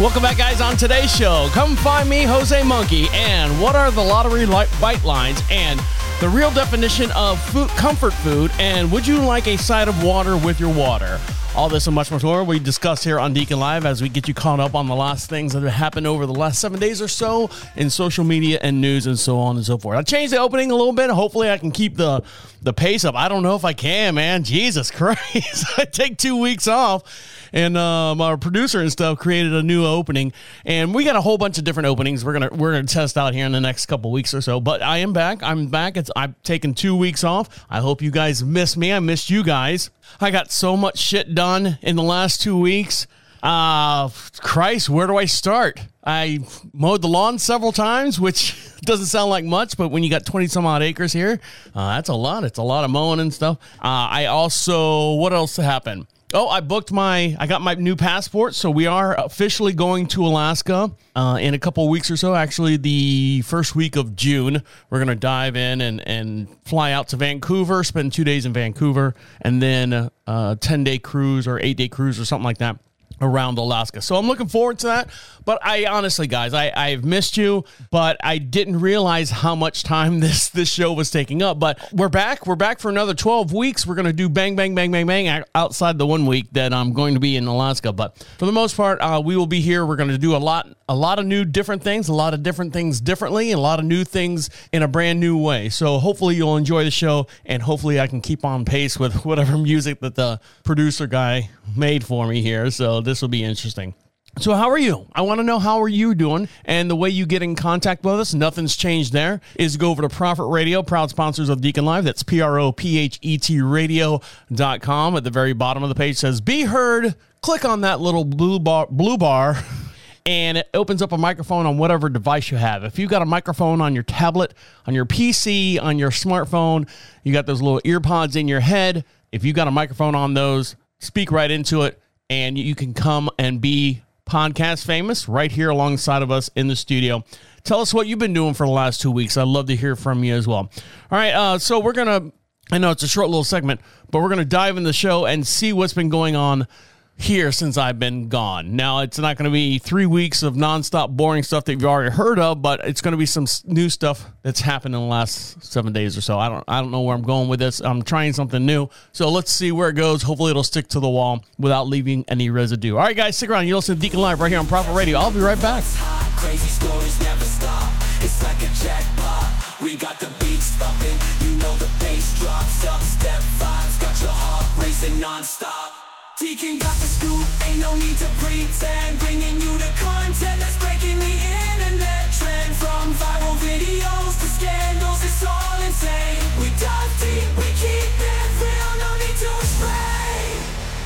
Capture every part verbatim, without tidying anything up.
Welcome back, guys. On today's show, come find me, Jose Monkey, and what are the lottery li- bite lines and the real definition of food, comfort food, and would you like a side of water with your water? All this and much more we discuss here on Deacon Live as we get you caught up on the last things that have happened over the last seven days or so in social media and news and so on and so forth. I changed the opening a little bit. Hopefully I can keep the, the pace up. I don't know if I can, man. Jesus Christ. I take two weeks off. And um, our producer and stuff created a new opening, and we got a whole bunch of different openings. We're gonna we're gonna test out here in the next couple weeks or so. But I am back. I'm back. It's I've taken two weeks off. I hope you guys missed me. I missed you guys. I got so much shit done in the last two weeks. Uh, Christ, where do I start? I mowed the lawn several times, which doesn't sound like much, but when you got twenty some odd acres here, uh, that's a lot. It's a lot of mowing and stuff. Uh, I also, what else happened? Oh, I booked my, I got my new passport, so we are officially going to Alaska uh, in a couple of weeks or so. Actually, the first week of June, we're going to dive in and, and fly out to Vancouver, spend two days in Vancouver, and then a ten-day cruise or eight-day cruise or something like that around Alaska. So I'm looking forward to that. But I honestly, guys, I, I've missed you, but I didn't realize how much time this, this show was taking up. But we're back. We're back for another twelve weeks. We're going to do bang, bang, bang, bang, bang outside the one week that I'm going to be in Alaska. But for the most part, uh, we will be here. We're going to do a lot, a lot of new different things, a lot of different things differently, and a lot of new things in a brand new way. So hopefully you'll enjoy the show, and hopefully I can keep on pace with whatever music that the producer guy made for me here. So this will be interesting. So how are you? I want to know how are you doing, and the way you get in contact with us, nothing's changed there, is go over to Prophet Radio, proud sponsors of Deacon Live. That's P R O P H E T radio dot com. At the very bottom of the page says, be heard. Click on that little blue bar, blue bar, and it opens up a microphone on whatever device you have. If you've got a microphone on your tablet, on your P C, on your smartphone, you got those little ear pods in your head. If you got a microphone on those, speak right into it, and you can come and be podcast famous right here alongside of us in the studio. Tell us what you've been doing for the last two weeks. I'd love to hear from you as well. All right, uh, so we're going to, I know it's a short little segment, but we're going to dive in the show and see what's been going on here since I've been gone. Now, it's not going to be three weeks of nonstop boring stuff that you've already heard of, but it's going to be some new stuff that's happened in the last seven days or so. I don't I don't know where I'm going with this. I'm trying something new, so let's see where it goes. Hopefully, it'll stick to the wall without leaving any residue. All right, guys, stick around. You listen to Deacon Live right here on Prophet Radio. I'll be right back. Crazy stories never stop. It's like a jackpot. We got the beats thumping. You know the bass drops up. Step fives got your heart racing nonstop. Deacon got the scoop, ain't no need to pretend. Bringing you the content that's breaking the internet trend. From viral videos to scandals, it's all insane. We dive deep, we keep it real, no need to explain.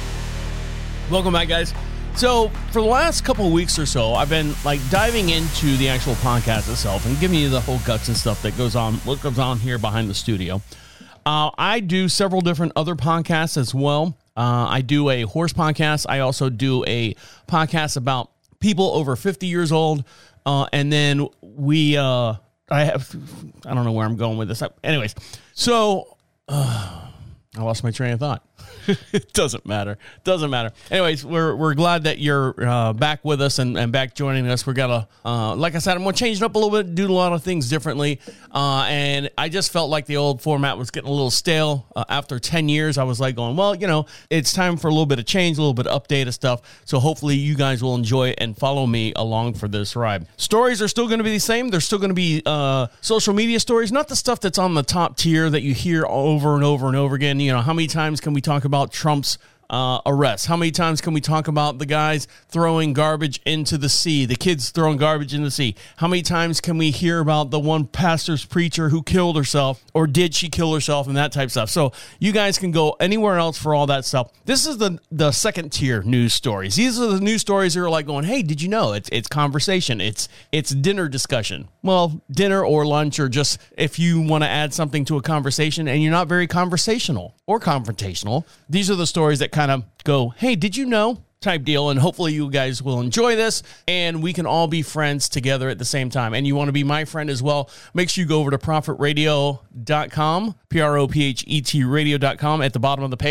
Welcome back, guys. So for the last couple of weeks or so, I've been like diving into the actual podcast itself and giving you the whole guts and stuff that goes on, what goes on here behind the studio. Uh, I do several different other podcasts as well. Uh, I do a horse podcast. I also do a podcast about people over fifty years old. Uh, and then we, uh, I have, I don't know where I'm going with this. Anyways, so uh, I lost my train of thought. It doesn't matter. Doesn't matter. Anyways, we're we're glad that you're uh, back with us and, and back joining us. We're gonna, uh, like I said, I'm gonna change it up a little bit, do a lot of things differently. Uh, and I just felt like the old format was getting a little stale. Uh, after ten years, I was like going, well, you know, it's time for a little bit of change, a little bit of update of stuff. So hopefully you guys will enjoy it and follow me along for this ride. Stories are still going to be the same. There's still going to be uh, social media stories, not the stuff that's on the top tier that you hear over and over and over again. You know, how many times can we talk about Trump's uh, arrest? How many times can we talk about the guys throwing garbage into the sea, the kids throwing garbage in the sea? How many times can we hear about the one pastor's preacher who killed herself, or did she kill herself, and that type of stuff? So you guys can go anywhere else for all that stuff. This is the the second tier news stories. These are the news stories that are like going, hey, did you know? It's it's conversation. It's it's dinner discussion. Well, dinner or lunch, or just if you want to add something to a conversation and you're not very conversational or confrontational, these are the stories that kind of go, hey, did you know? Type deal. And hopefully you guys will enjoy this and we can all be friends together at the same time. And you want to be my friend as well, make sure you go over to prophet radio dot com, P R O P H E T radio dot com. At the bottom of the page,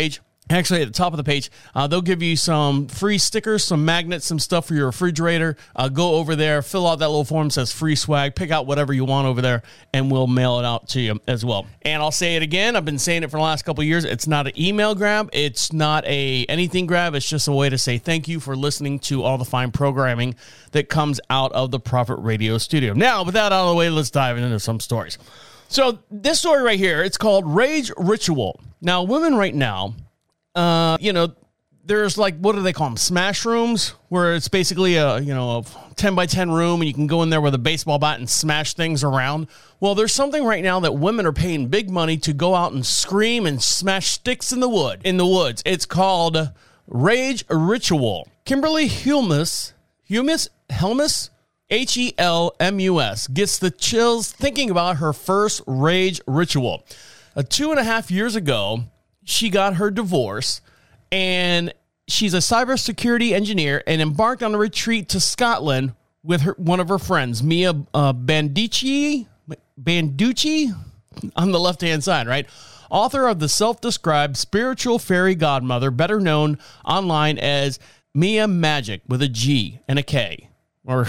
Actually, at the top of the page, uh, they'll give you some free stickers, some magnets, some stuff for your refrigerator. Uh, go over there, fill out that little form that says free swag, pick out whatever you want over there, and we'll mail it out to you as well. And I'll say it again. I've been saying it for the last couple of years. It's not an email grab. It's not a anything grab. It's just a way to say thank you for listening to all the fine programming that comes out of the Prophet Radio studio. Now, with that out of the way, let's dive into some stories. So this story right here, it's called Rage Ritual. Now, women right now, Uh, you know, there's like, what do they call them? Smash rooms, where it's basically a, you know, a ten by ten room and you can go in there with a baseball bat and smash things around. Well, there's something right now that women are paying big money to go out and scream and smash sticks in the wood, in the woods. It's called Rage Ritual. Kimberly Helmus, Helmus, Helmus, H E L M U S, gets the chills thinking about her first Rage Ritual. Uh, two and a half years ago, she got her divorce, and she's a cybersecurity engineer and embarked on a retreat to Scotland with her, one of her friends, Mia uh, Banducci, Banducci on the left-hand side, right? Author of the self-described spiritual fairy godmother, better known online as Mia Magic with a G and a K. Or,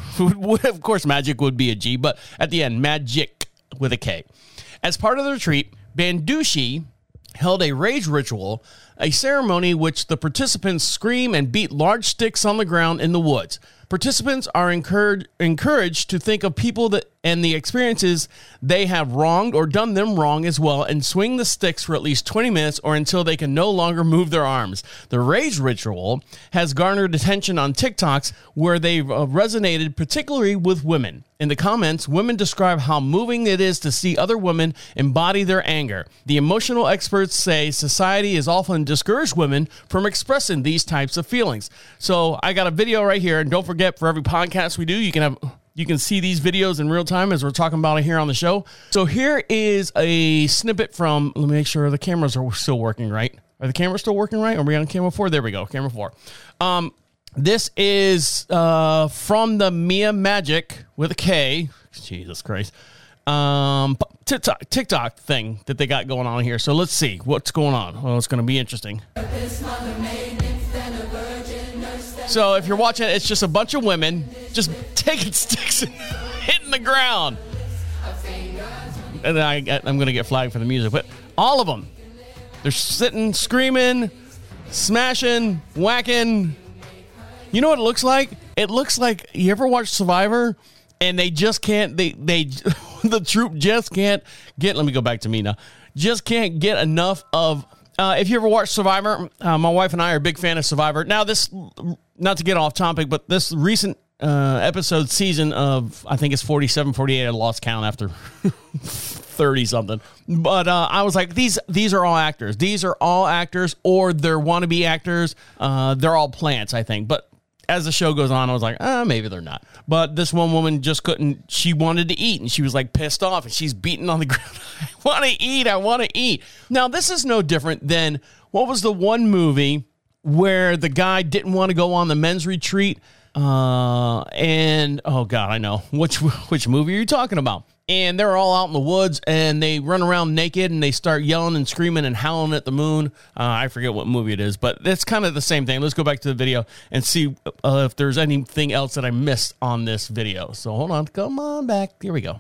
of course, magic would be a G, but at the end, magic with a K. As part of the retreat, Banducci held a rage ritual, a ceremony which the participants scream and beat large sticks on the ground in the woods. Participants are encouraged encouraged to think of people that and the experiences they have wronged or done them wrong as well, and swing the sticks for at least twenty minutes or until they can no longer move their arms. The rage ritual has garnered attention on TikToks, where they've uh, resonated particularly with women. In the comments, women describe how moving it is to see other women embody their anger. The emotional experts say society has often discouraged women from expressing these types of feelings. So I got a video right here, and don't forget, for every podcast we do, you can have you can see these videos in real time as we're talking about it here on the show. So here is a snippet from, let me make sure the cameras are still working right. Are the cameras still working right? Are we on camera four? There we go, camera four. Um, This is uh, from the Mia Magic with a K. Jesus Christ. Um, TikTok, TikTok thing that they got going on here. So let's see what's going on. Well, it's going to be interesting. So if you're watching, it's just a bunch of women just taking sticks and hitting the ground. And I, I'm going to get flagged for the music, but all of them, they're sitting, screaming, smashing, whacking. You know what it looks like? It looks like, you ever watch Survivor and they just can't, they, they, the troop just can't get, let me go back to me now, just can't get enough of, uh, if you ever watch Survivor, uh, my wife and I are a big fan of Survivor. Now this, not to get off topic, but this recent uh, episode season of, I think it's forty-seven, forty-eight, I lost count after thirty something. But uh, I was like, these these are all actors. These are all actors, or they're wannabe actors. Uh, they're all plants, I think. But as the show goes on, I was like, ah, maybe they're not. But this one woman just couldn't, she wanted to eat, and she was like pissed off, and she's beating on the ground. I want to eat, I want to eat. Now, this is no different than, what was the one movie where the guy didn't want to go on the men's retreat? Uh, and, oh God, I know. Which, which movie are you talking about? And they're all out in the woods, and they run around naked, and they start yelling and screaming and howling at the moon. Uh, I forget what movie it is, but it's kind of the same thing. Let's go back to the video and see uh, if there's anything else that I missed on this video. So hold on. Come on back. Here we go.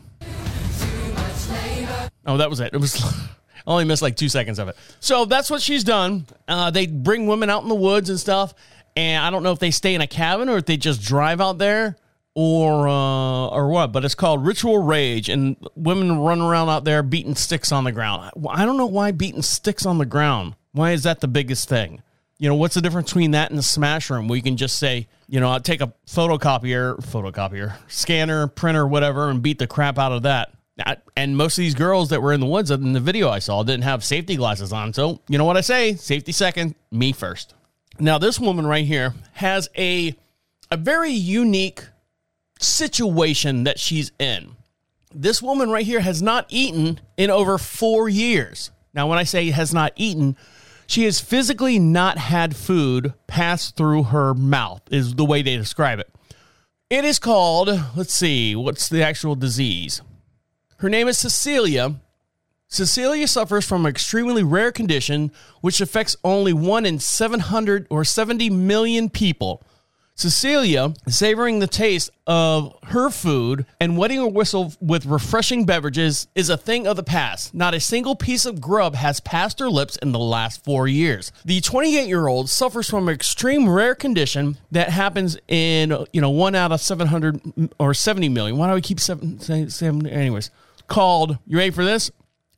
Oh, that was it. It was... I only missed like two seconds of it. So that's what she's done. Uh, they bring women out in the woods and stuff, and I don't know if they stay in a cabin or if they just drive out there. Or uh, or what, but it's called Ritual Rage, and women run around out there beating sticks on the ground. I don't know why beating sticks on the ground. Why is that the biggest thing? You know, what's the difference between that and the smash room, where you can just say, you know, I'll take a photocopier, photocopier, scanner, printer, whatever, and beat the crap out of that. And most of these girls that were in the woods in the video I saw didn't have safety glasses on. So, you know what I say? Safety second, me first. Now, this woman right here has a a very unique situation that she's in. This woman right here has not eaten in over four years. Now, when I say has not eaten, she has physically not had food pass through her mouth, is the way they describe it. It is called, let's see, what's the actual disease? Her name is Cecilia, Cecilia suffers from an extremely rare condition which affects only one in seven hundred or seventy million people. Cecilia, savoring the taste of her food and wetting her whistle with refreshing beverages is a thing of the past. Not a single piece of grub has passed her lips in the last four years. The twenty-eight-year-old suffers from an extreme rare condition that happens in, you know, one out of seven hundred or seventy million. Why do I keep seven, seven, seven anyways? Called, you ready for this?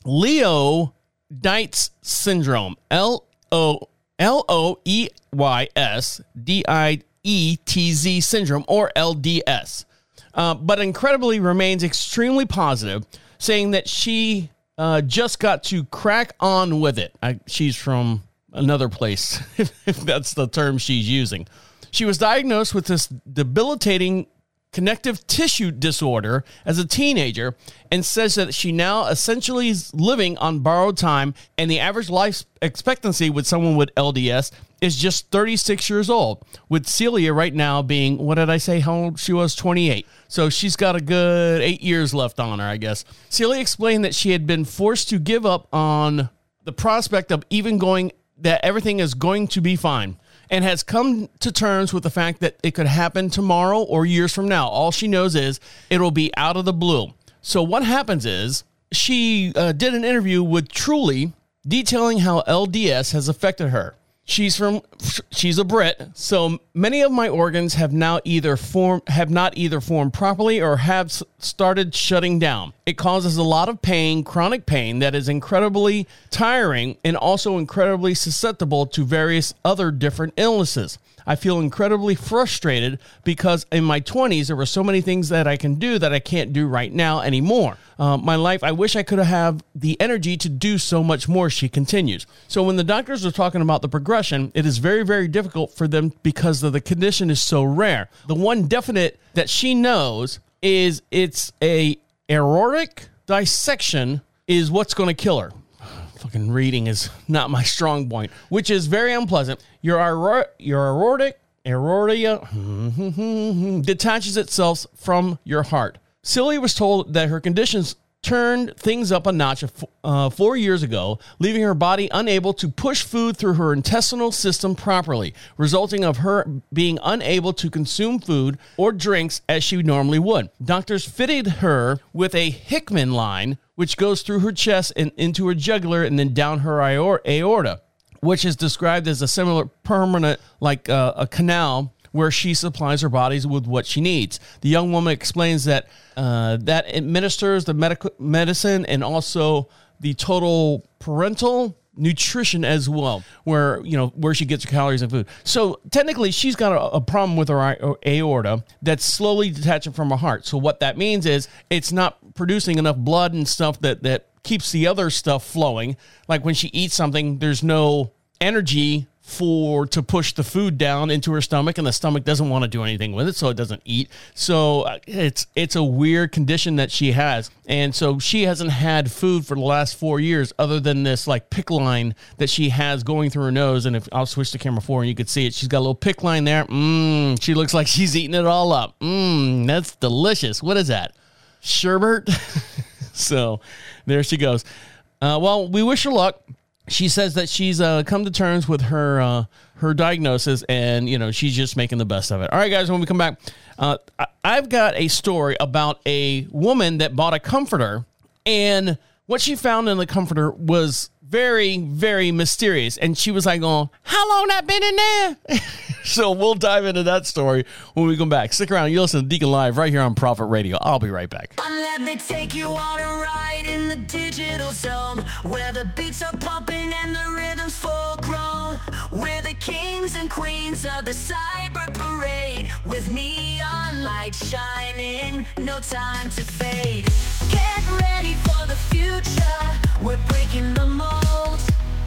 Leo-Dietz syndrome. L O L O E Y S D I E T Z syndrome, or L D S. Uh, but incredibly remains extremely positive, saying that she uh, just got to crack on with it. I, she's from another place, if that's the term she's using. She was diagnosed with this debilitating connective tissue disorder as a teenager and says that she now essentially is living on borrowed time, and the average life expectancy with someone with L D S is just thirty-six years old, with Celia right now being, what did I say, how old she was? twenty-eight. So she's got a good eight years left on her, I guess. Celia explained that she had been forced to give up on the prospect of even going, that everything is going to be fine, and has come to terms with the fact that it could happen tomorrow or years from now. All she knows is it'll be out of the blue. So what happens is she uh, did an interview with Truly detailing how L D S has affected her. She's from, she's a Brit, so many of my organs have now either formed, have not either formed properly or have started shutting down. It causes a lot of pain, chronic pain that is incredibly tiring and also incredibly susceptible to various other different illnesses. I feel incredibly frustrated because in my twenties, there were so many things that I can do that I can't do right now anymore. Uh, my life, I wish I could have the energy to do so much more, she continues. So when the doctors are talking about the progression, it is very, very difficult for them because of the condition is so rare. The one definite that she knows is it's a aortic dissection is what's going to kill her. Fucking reading is not my strong point, which is very unpleasant. Your aor- your aortic aortia detaches itself from your heart. Celia was told that her conditions turned things up a notch uh, four years ago, leaving her body unable to push food through her intestinal system properly, resulting of her being unable to consume food or drinks as she normally would. Doctors fitted her with a Hickman line, which goes through her chest and into her jugular and then down her aorta, which is described as a similar permanent, like uh, a canal, where she supplies her bodies with what she needs. The young woman explains that uh, that administers the medical medicine and also the total parental nutrition as well, where, you know, where she gets her calories and food. So technically she's got a, a problem with her aorta that's slowly detaching from her heart. So what that means is it's not producing enough blood and stuff that, that keeps the other stuff flowing. Like when she eats something, there's no energy for to push the food down into her stomach, and the stomach doesn't want to do anything with it, so it doesn't eat. So uh, it's it's a weird condition that she has, and so she hasn't had food for the last four years other than this like pick line that she has going through her nose. And if I'll switch the camera forward and you can see it, she's got a little pick line there. Mmm, she looks like she's eating it all up. Mmm, that's delicious. What is that? Sherbet? So there she goes. Uh, well, we wish her luck. She says that she's uh, come to terms with her uh, her diagnosis, and, you know, she's just making the best of it. All right, guys, when we come back, uh, I- I've got a story about a woman that bought a comforter, and what she found in the comforter was very, very mysterious. And she was like, "Oh, how long that been in there?" So we'll dive into that story when we come back. Stick around. You listen to Deacon Live right here on Prophet Radio. I'll be right back. Let me take you on a ride in the digital zone, where the beats are pumping and the rhythm's full grown. We're the kings and queens of the cyber parade, with neon lights shining, no time to fade. Get ready for the future, we're breaking the mold.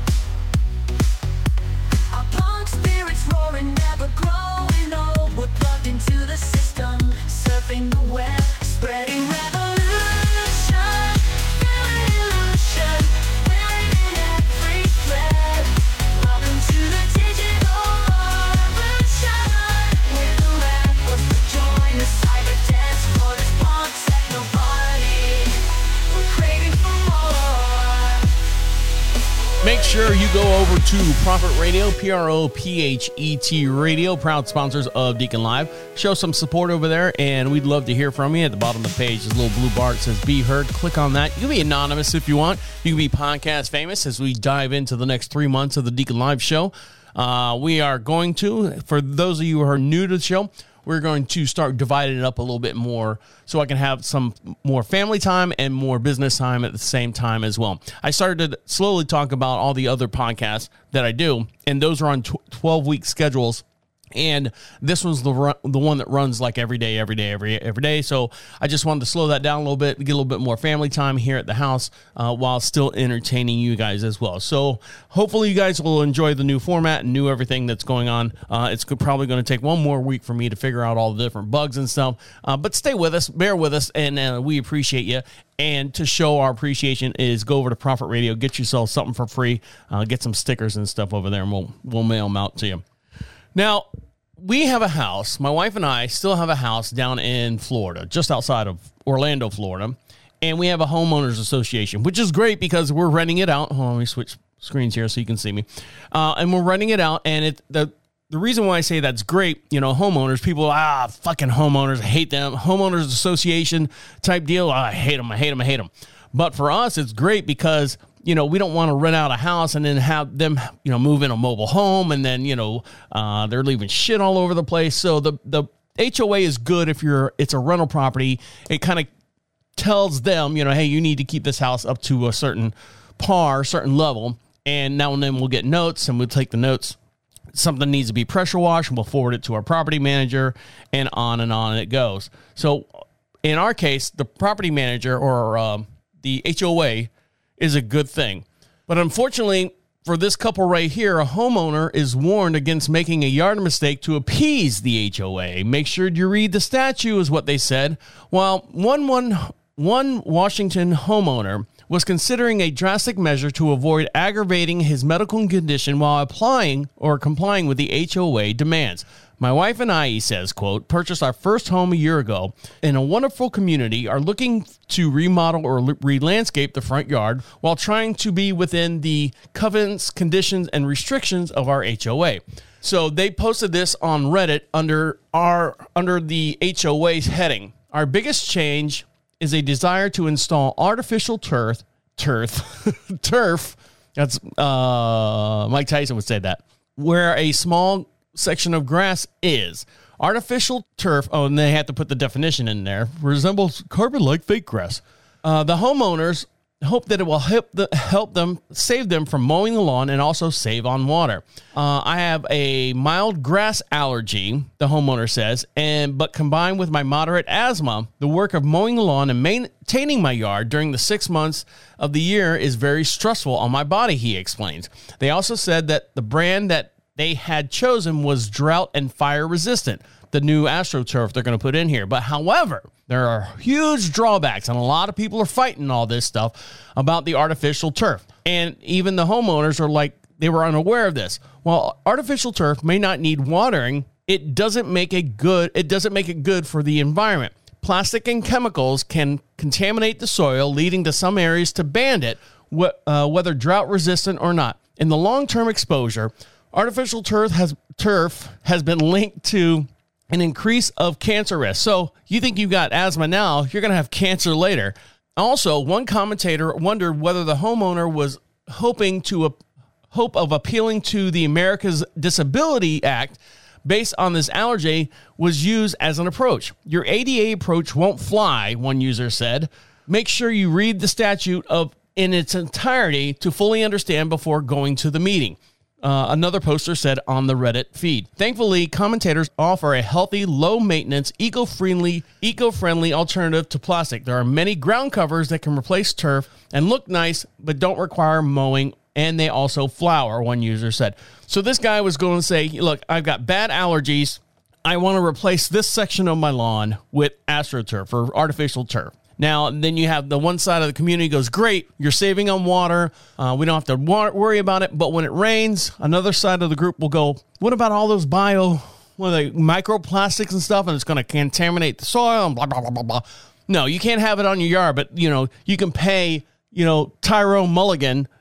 Our punk spirits roaring, never growing old. We're plugged into the system, surfing the web, spreading revolution, feeling illusion, feeling in every thread. Welcome to the digital revolution. We're the rappers, join the cyber dance for this punk techno party. We're craving for more. Make sure you go over to Prophet Radio, P R O P H E T Radio, proud sponsors of Deacon Live. Show some support over there, and we'd love to hear from you. At the bottom of the page, there's a little blue bar that says Be Heard. Click on that. You can be anonymous if you want. You can be podcast famous as we dive into the next three months of the Deacon Live show. Uh, we are going to, for those of you who are new to the show, we're going to start dividing it up a little bit more so I can have some more family time and more business time at the same time as well. I started to slowly talk about all the other podcasts that I do, and those are on twelve-week schedules. And this one's the run, the one that runs like every day, every day, every every day. So I just wanted to slow that down a little bit, get a little bit more family time here at the house uh, while still entertaining you guys as well. So hopefully you guys will enjoy the new format and new everything that's going on. Uh, it's probably going to take one more week for me to figure out all the different bugs and stuff. Uh, but stay with us, bear with us, and uh, we appreciate you. And to show our appreciation is go over to Prophet Radio, get yourself something for free, uh, get some stickers and stuff over there, and we'll we'll mail them out to you. Now, we have a house, my wife and I still have a house down in Florida, just outside of Orlando, Florida, and we have a homeowners association, which is great because we're renting it out. Hold on, let me switch screens here so you can see me. Uh, and we're renting it out, and it the the reason why I say that's great, you know, homeowners, people, ah, fucking homeowners, I hate them. Homeowners association type deal, ah, I hate them, I hate them, I hate them. But for us, it's great because, you know, we don't want to rent out a house and then have them, you know, move in a mobile home and then, you know, uh, they're leaving shit all over the place. So the, the H O A is good if you're, it's a rental property. It kind of tells them, you know, hey, you need to keep this house up to a certain par, certain level. And now and then we'll get notes and we'll take the notes. Something needs to be pressure washed and we'll forward it to our property manager, and on and on it goes. So in our case, the property manager or um, the H O A is a good thing. But unfortunately, for this couple right here, a homeowner is warned against making a yard mistake to appease the H O A. Make sure you read the statute is what they said. While one, one, one Washington homeowner was considering a drastic measure to avoid aggravating his medical condition while applying or complying with the H O A demands. My wife and I, he says, quote, purchased our first home a year ago in a wonderful community, are looking to remodel or re-landscape the front yard while trying to be within the covenants, conditions, and restrictions of our H O A. So they posted this on Reddit under our under the H O A's heading. Our biggest change is a desire to install artificial turf, turf, turf. That's uh, Mike Tyson would say that, where a small section of grass is. Artificial turf, oh, and they have to put the definition in there, resembles carpet-like fake grass. Uh, the homeowners hope that it will help, the, help them, save them from mowing the lawn and also save on water. Uh, I have a mild grass allergy, the homeowner says, and but combined with my moderate asthma, the work of mowing the lawn and maintaining my yard during the six months of the year is very stressful on my body, he explains. They also said that the brand that they had chosen was drought and fire resistant, the new AstroTurf they're going to put in here. But however, there are huge drawbacks, and a lot of people are fighting all this stuff about the artificial turf. And even the homeowners are like, they were unaware of this. While artificial turf may not need watering, it doesn't make it good. It doesn't make it good for the environment. Plastic and chemicals can contaminate the soil, leading to some areas to ban it, wh- uh, whether drought resistant or not. In the long-term exposure, artificial turf has turf has been linked to an increase of cancer risk. So you think you've got asthma now, you're going to have cancer later. Also, one commentator wondered whether the homeowner was hoping to a hope of appealing to the America's Disability Act based on this allergy was used as an approach. Your A D A approach won't fly, one user said. Make sure you read the statute of in its entirety to fully understand before going to the meeting. Uh, another poster said on the Reddit feed. Thankfully, commentators offer a healthy, low-maintenance, eco-friendly, eco-friendly alternative to plastic. There are many ground covers that can replace turf and look nice, but don't require mowing, and they also flower, one user said. So this guy was going to say, look, I've got bad allergies. I want to replace this section of my lawn with AstroTurf or artificial turf. Now, then you have the one side of the community goes, great, you're saving on water. Uh, we don't have to wa- worry about it. But when it rains, another side of the group will go, what about all those bio, what are they, microplastics and stuff, and it's going to contaminate the soil and blah, blah, blah, blah, blah. No, you can't have it on your yard, but, you know, you can pay, you know, Tyrone Mulligan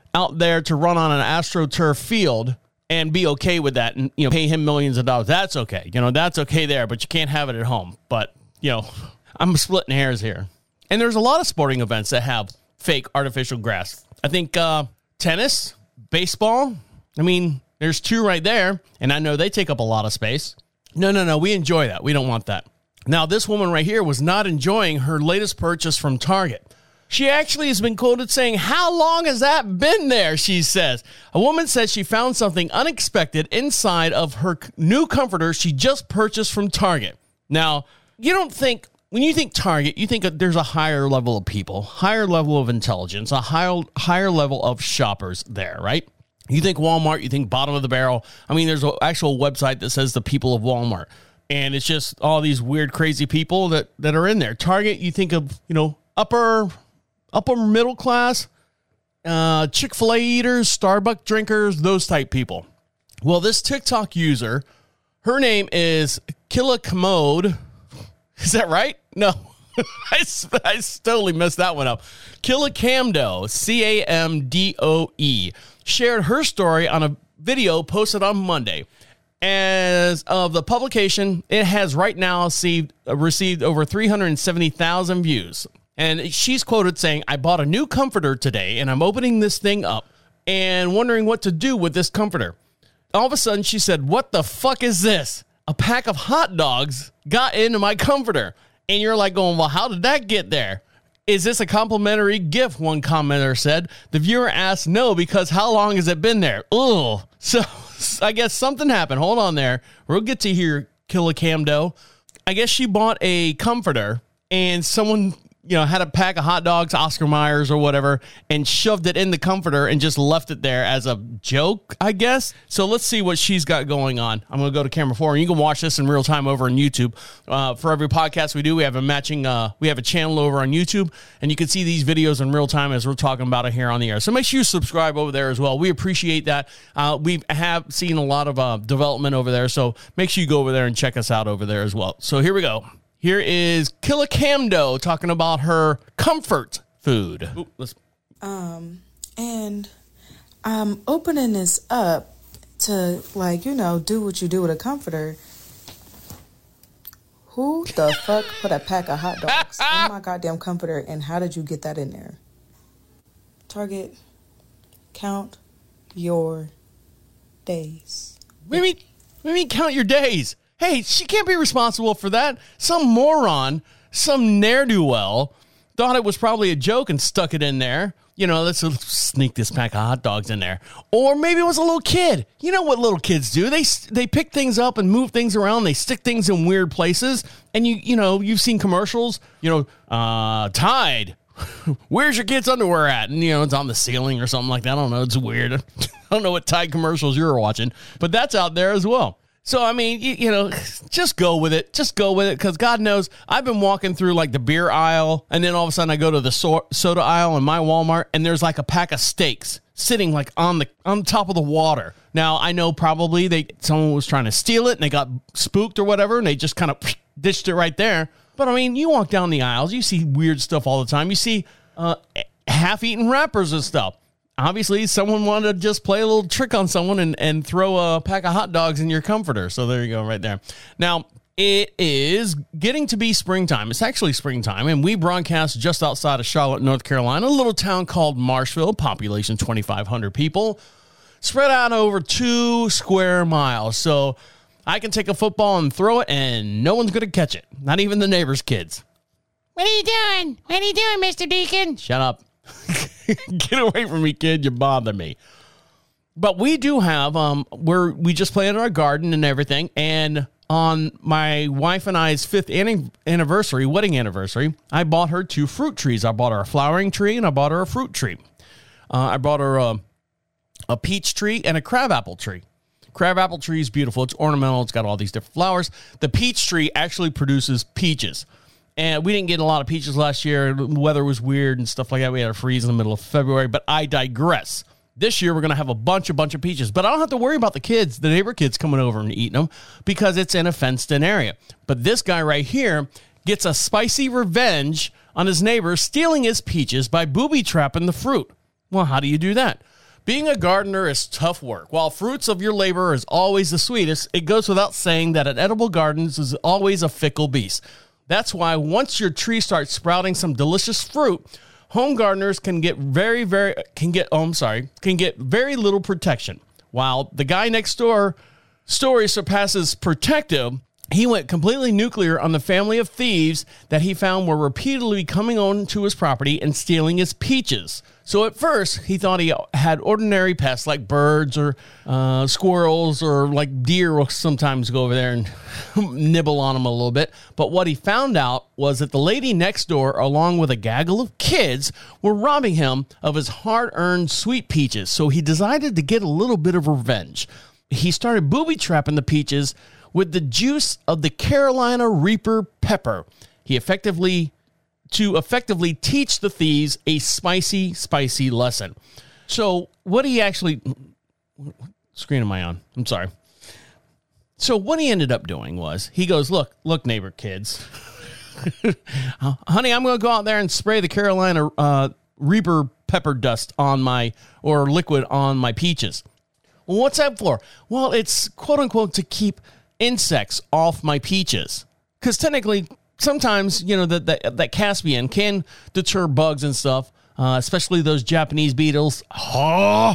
out there to run on an AstroTurf field and be okay with that and, you know, pay him millions of dollars. That's okay. You know, that's okay there, but you can't have it at home. But, you know, I'm splitting hairs here. And there's a lot of sporting events that have fake artificial grass. I think uh, tennis, baseball, I mean, there's two right there, and I know they take up a lot of space. No, no, no, we enjoy that. We don't want that. Now, this woman right here was not enjoying her latest purchase from Target. She actually has been quoted saying, "How long has that been there?" She says. A woman says she found something unexpected inside of her new comforter she just purchased from Target. Now, you don't think, when you think Target, you think that there's a higher level of people, higher level of intelligence, a higher, higher level of shoppers there, right? You think Walmart, you think bottom of the barrel. I mean, there's an actual website that says the people of Walmart. And it's just all these weird, crazy people that, that are in there. Target, you think of, you know, upper... upper middle class, uh, Chick-fil-A eaters, Starbucks drinkers, those type people. Well, this TikTok user, her name is Killa Commode. Is that right? No, I, I totally messed that one up. Killa Camdo, C A M D O E, shared her story on a video posted on Monday. As of the publication, it has right now received, received over three hundred seventy thousand views. And she's quoted saying, "I bought a new comforter today, and I'm opening this thing up and wondering what to do with this comforter. All of a sudden, she said, 'What the fuck is this? A pack of hot dogs got into my comforter.'" And you're like going, well, how did that get there? "Is this a complimentary gift?" one commenter said. The viewer asked, "No, because how long has it been there?" Ugh. So I guess something happened. Hold on there. We'll get to hear Killa Camdo. I guess she bought a comforter, and someone, you know, had a pack of hot dogs, Oscar Mayer's or whatever, and shoved it in the comforter and just left it there as a joke, I guess. So let's see what she's got going on. I'm going to go to camera four, and you can watch this in real time over on YouTube. Uh, for every podcast we do, we have a matching, uh, we have a channel over on YouTube, and you can see these videos in real time as we're talking about it here on the air. So make sure you subscribe over there as well. We appreciate that. Uh, we have seen a lot of uh, development over there, so make sure you go over there and check us out over there as well. So here we go. Here is Killa Camdo talking about her comfort food. Ooh, let's... Um, and I'm opening this up to, like, you know, do what you do with a comforter. Who the fuck put a pack of hot dogs in my goddamn comforter, and how did you get that in there? Target, count your days. Maybe, maybe count your days. Hey, she can't be responsible for that. Some moron, some ne'er-do-well, thought it was probably a joke and stuck it in there. You know, let's sneak this pack of hot dogs in there. Or maybe it was a little kid. You know what little kids do? They they pick things up and move things around. They stick things in weird places. And, you you know, you've seen commercials, you know, uh, Tide. Where's your kid's underwear at? And, you know, it's on the ceiling or something like that. I don't know. It's weird. I don't know what Tide commercials you're watching. But that's out there as well. So, I mean, you, you know, just go with it. Just go with it, because God knows I've been walking through, like, the beer aisle, and then all of a sudden I go to the so- soda aisle in my Walmart, and there's, like, a pack of steaks sitting, like, on the on top of the water. Now, I know probably they someone was trying to steal it, and they got spooked or whatever, and they just kind of ditched it right there. But, I mean, you walk down the aisles, you see weird stuff all the time. You see uh, half-eaten wrappers and stuff. Obviously, someone wanted to just play a little trick on someone and, and throw a pack of hot dogs in your comforter. So there you go right there. Now, it is getting to be springtime. It's actually springtime, and we broadcast just outside of Charlotte, North Carolina, a little town called Marshville, population twenty-five hundred people, spread out over two square miles. So I can take a football and throw it, and no one's going to catch it, not even the neighbor's kids. What are you doing? What are you doing, Mister Deacon? Shut up. Get away from me, kid. You bother me. But we do have, um, we're, we just planted our garden and everything. And on my wife and I's fifth anniversary, wedding anniversary, I bought her two fruit trees. I bought her a flowering tree and I bought her a fruit tree. Uh, I bought her a, a peach tree and a crabapple tree. Crabapple tree is beautiful. It's ornamental. It's got all these different flowers. The peach tree actually produces peaches. And we didn't get a lot of peaches last year. The weather was weird and stuff like that. We had a freeze in the middle of February, but I digress. This year, we're going to have a bunch, a bunch of peaches, but I don't have to worry about the kids, the neighbor kids coming over and eating them because it's in a fenced-in area. But this guy right here gets a spicy revenge on his neighbor stealing his peaches by booby-trapping the fruit. Well, how do you do that? Being a gardener is tough work. While fruits of your labor is always the sweetest, it goes without saying that an edible garden is always a fickle beast. That's why once your tree starts sprouting some delicious fruit, home gardeners can get very, very, can get, oh, I'm sorry, can get very little protection. While the guy next door story surpasses protective, he went completely nuclear on the family of thieves that he found were repeatedly coming on to his property and stealing his peaches. So at first, he thought he had ordinary pests like birds or uh, squirrels or like deer will sometimes go over there and nibble on them a little bit. But what he found out was that the lady next door, along with a gaggle of kids, were robbing him of his hard-earned sweet peaches. So he decided to get a little bit of revenge. He started booby-trapping the peaches with the juice of the Carolina Reaper pepper. He effectively, to effectively teach the thieves a spicy, spicy lesson. So what he actually, what screen am I on? I'm sorry. So what he ended up doing was, he goes, look, look, neighbor kids, honey, I'm going to go out there and spray the Carolina uh, Reaper pepper dust on my, or liquid on my peaches. Well, what's that for? Well, it's quote unquote to keep insects off my peaches, because technically sometimes, you know, that that that Caspian can deter bugs and stuff, uh, especially those Japanese beetles. Oh,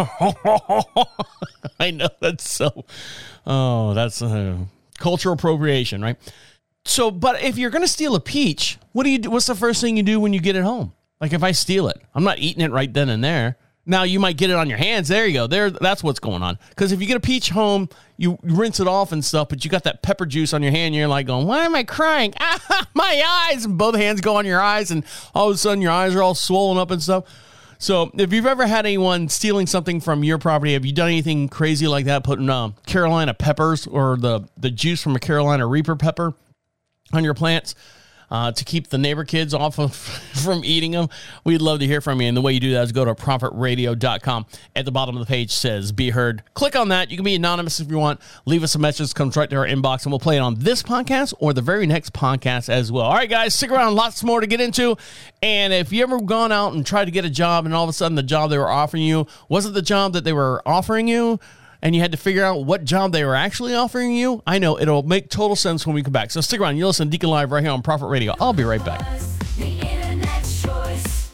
I know that's so. Oh, that's uh, cultural appropriation, right? So, but if you're gonna steal a peach, what do you do? What's the first thing you do when you get it home? Like if I steal it, I'm not eating it right then and there. Now, you might get it on your hands. There you go. There, that's what's going on. Because if you get a peach home, you rinse it off and stuff, but you got that pepper juice on your hand, and you're like going, why am I crying? Ah, my eyes! And both hands go on your eyes, and all of a sudden your eyes are all swollen up and stuff. So if you've ever had anyone stealing something from your property, have you done anything crazy like that, putting uh, Carolina peppers or the, the juice from a Carolina Reaper pepper on your plants? Uh, to keep the neighbor kids off of from eating them? We'd love to hear from you. And the way you do that is go to prophet radio dot com. At the bottom of the page says Be Heard. Click on that. You can be anonymous if you want. Leave us a message. Comes right to our inbox, and we'll play it on this podcast or the very next podcast as well. All right, guys, stick around. Lots more to get into. And if you ever gone out and tried to get a job, and all of a sudden the job they were offering you wasn't the job that they were offering you, and you had to figure out what job they were actually offering you, I know it'll make total sense when we come back. So stick around. You listen to Deacon Live right here on Prophet Radio. I'll be right back. The internet's choice.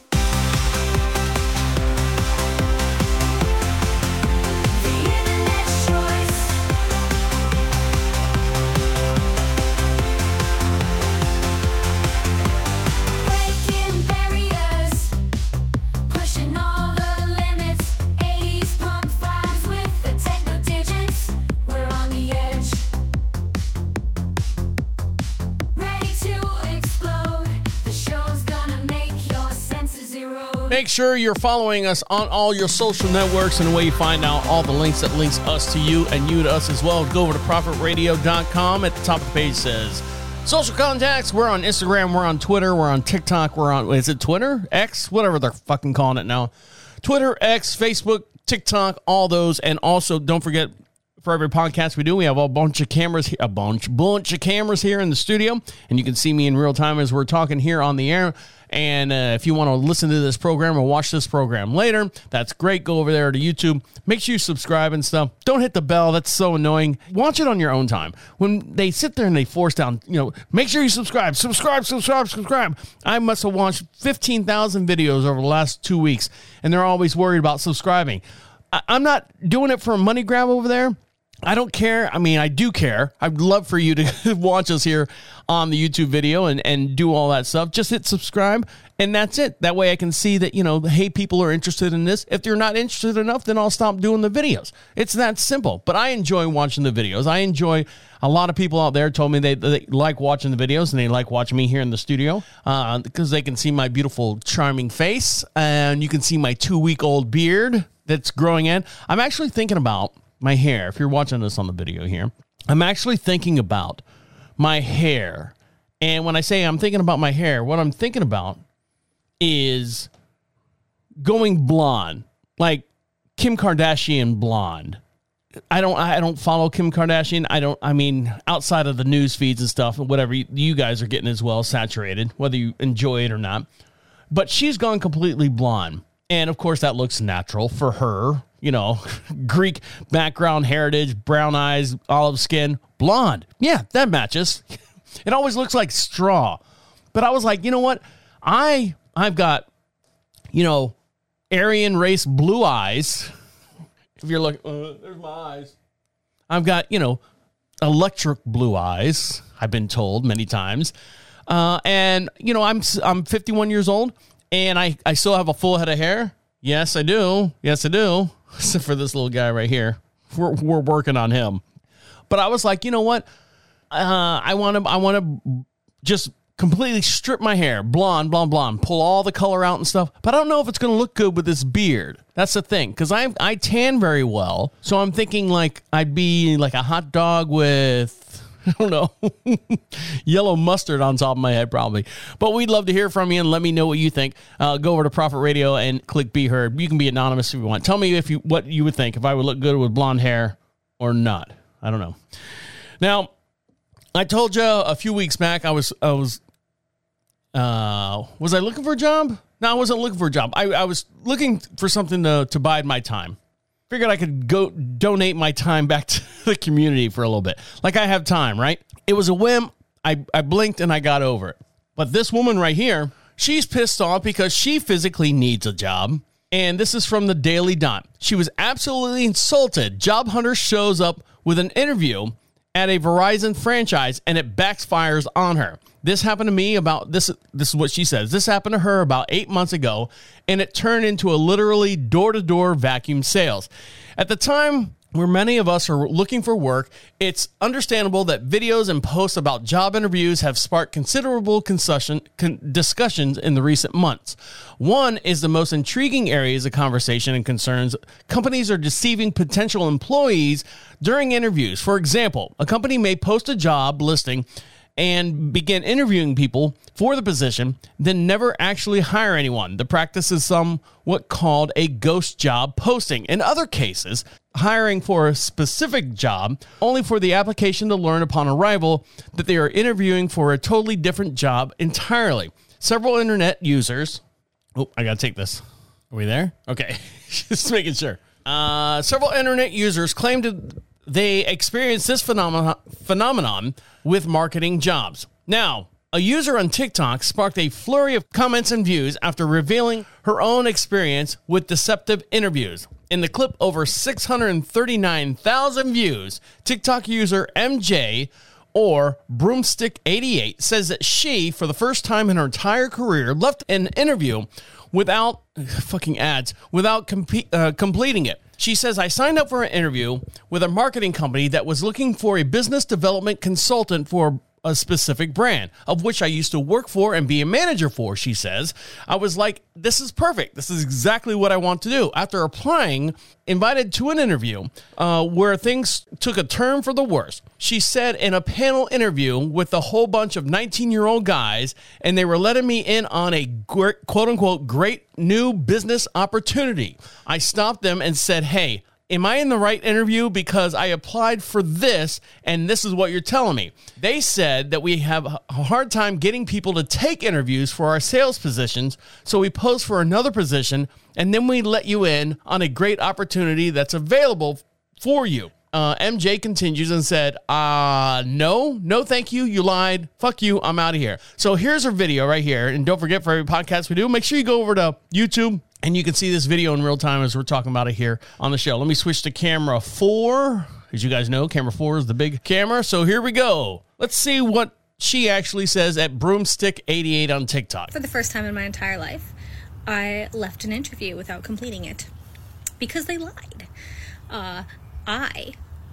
The internet's choice. Breaking barriers, pushing all the limits. eighties pump fives with the techno digits. We're on the edge, ready to explode. The show's gonna make your senses erode. Make sure you're following us on all your social networks, and the way you find out all the links that links us to you and you to us as well, go over to prophet radio dot com. At the top of the page says social contacts. We're on Instagram, we're on Twitter, we're on TikTok, we're on, is it Twitter? X? Whatever they're fucking calling it now. Twitter, X, Facebook, TikTok, all those. And also, don't forget, for every podcast we do, we have a bunch of cameras, a bunch, bunch of cameras here in the studio, and you can see me in real time as we're talking here on the air. And uh, if you want to listen to this program or watch this program later, that's great. Go over there to YouTube. Make sure you subscribe and stuff. Don't hit the bell. That's so annoying. Watch it on your own time. When they sit there and they force down, you know, make sure you subscribe, subscribe, subscribe, subscribe. I must have watched fifteen thousand videos over the last two weeks, and they're always worried about subscribing. I- I'm not doing it for a money grab over there. I don't care. I mean, I do care. I'd love for you to watch us here on the YouTube video and, and do all that stuff. Just hit subscribe, and that's it. That way I can see that, you know, hey, people are interested in this. If they're not interested enough, then I'll stop doing the videos. It's that simple. But I enjoy watching the videos. I enjoy, a lot of people out there told me they, they like watching the videos, and they like watching me here in the studio uh, because they can see my beautiful, charming face, and you can see my two-week-old beard that's growing in. I'm actually thinking about my hair. If you're watching this on the video here, I'm actually thinking about my hair. And when I say I'm thinking about my hair, what I'm thinking about is going blonde, like Kim Kardashian blonde. I don't, I don't follow Kim Kardashian. I don't, I mean, outside of the news feeds and stuff, whatever you, you guys are getting as well, saturated, whether you enjoy it or not. But she's gone completely blonde. And of course, that looks natural for her. You know, Greek background, heritage, brown eyes, olive skin, blonde. Yeah, that matches. It always looks like straw. But I was like, you know what? I, I've got, you know, Aryan race blue eyes. If you're looking, uh, there's my eyes. I've got, you know, electric blue eyes. I've been told many times. Uh, and, you know, I'm I'm fifty-one years old, and I, I still have a full head of hair. Yes, I do. Yes, I do. Except for this little guy right here. We're, we're working on him. But I was like, you know what? Uh, I want to I want to just completely strip my hair, blonde, blonde, blonde, pull all the color out and stuff. But I don't know if it's going to look good with this beard. That's the thing, because I I tan very well. So I'm thinking like I'd be like a hot dog with, I don't know, yellow mustard on top of my head probably. But we'd love to hear from you and let me know what you think. Uh, go over to Prophet Radio and click Be Heard. You can be anonymous if you want. Tell me if you what you would think, if I would look good with blonde hair or not. I don't know. Now, I told you a few weeks back I was I was uh, was I looking for a job? No, I wasn't looking for a job. I, I was looking for something to, to bide my time. Figured I could go donate my time back to the community for a little bit. Like I have time, right? It was a whim. I, I blinked and I got over it. But this woman right here, she's pissed off because she physically needs a job. And this is from the Daily Dot. She was absolutely insulted. Job Hunter shows up with an interview at a Verizon franchise and it backfires on her. This happened to me about this. This is what she says. This happened to her about eight months ago, and it turned into a literally door-to-door vacuum sales. At the time where many of us are looking for work, it's understandable that videos and posts about job interviews have sparked considerable concussion, con- discussions in the recent months. One is the most intriguing areas of conversation and concerns. Companies are deceiving potential employees during interviews. For example, a company may post a job listing and begin interviewing people for the position, then never actually hire anyone. The practice is somewhat called a ghost job posting. In other cases, hiring for a specific job only for the application to learn upon arrival that they are interviewing for a totally different job entirely. Several internet users... Oh, I gotta take this. Are we there? Okay, just making sure. Uh, several internet users claim to... They experienced this phenomenon phenomenon with marketing jobs. Now, a user on TikTok sparked a flurry of comments and views after revealing her own experience with deceptive interviews. In the clip, over six hundred thirty-nine thousand views, TikTok user M J, or Broomstick eighty-eight, says that she, for the first time in her entire career, left an interview without fucking ads, without comp- uh, completing it. She says, I signed up for an interview with a marketing company that was looking for a business development consultant for a specific brand, of which I used to work for and be a manager for, she says. I was like, this is perfect. This is exactly what I want to do. After applying, invited to an interview uh, where things took a turn for the worse. She said in a panel interview with a whole bunch of nineteen-year-old guys, and they were letting me in on a great, quote-unquote great new business opportunity. I stopped them and said, hey, am I in the right interview? Because I applied for this, and this is what you're telling me. They said that we have a hard time getting people to take interviews for our sales positions, so we post for another position, and then we let you in on a great opportunity that's available for you. Uh, M J continues and said, uh, no, no, thank you. You lied. Fuck you. I'm out of here. So here's her video right here. And don't forget, for every podcast we do, make sure you go over to YouTube and you can see this video in real time as we're talking about it here on the show. Let me switch to camera four. As you guys know, camera four is the big camera. So here we go. Let's see what she actually says at Broomstick eighty-eight on TikTok. For the first time in my entire life, I left an interview without completing it because they lied. Uh, I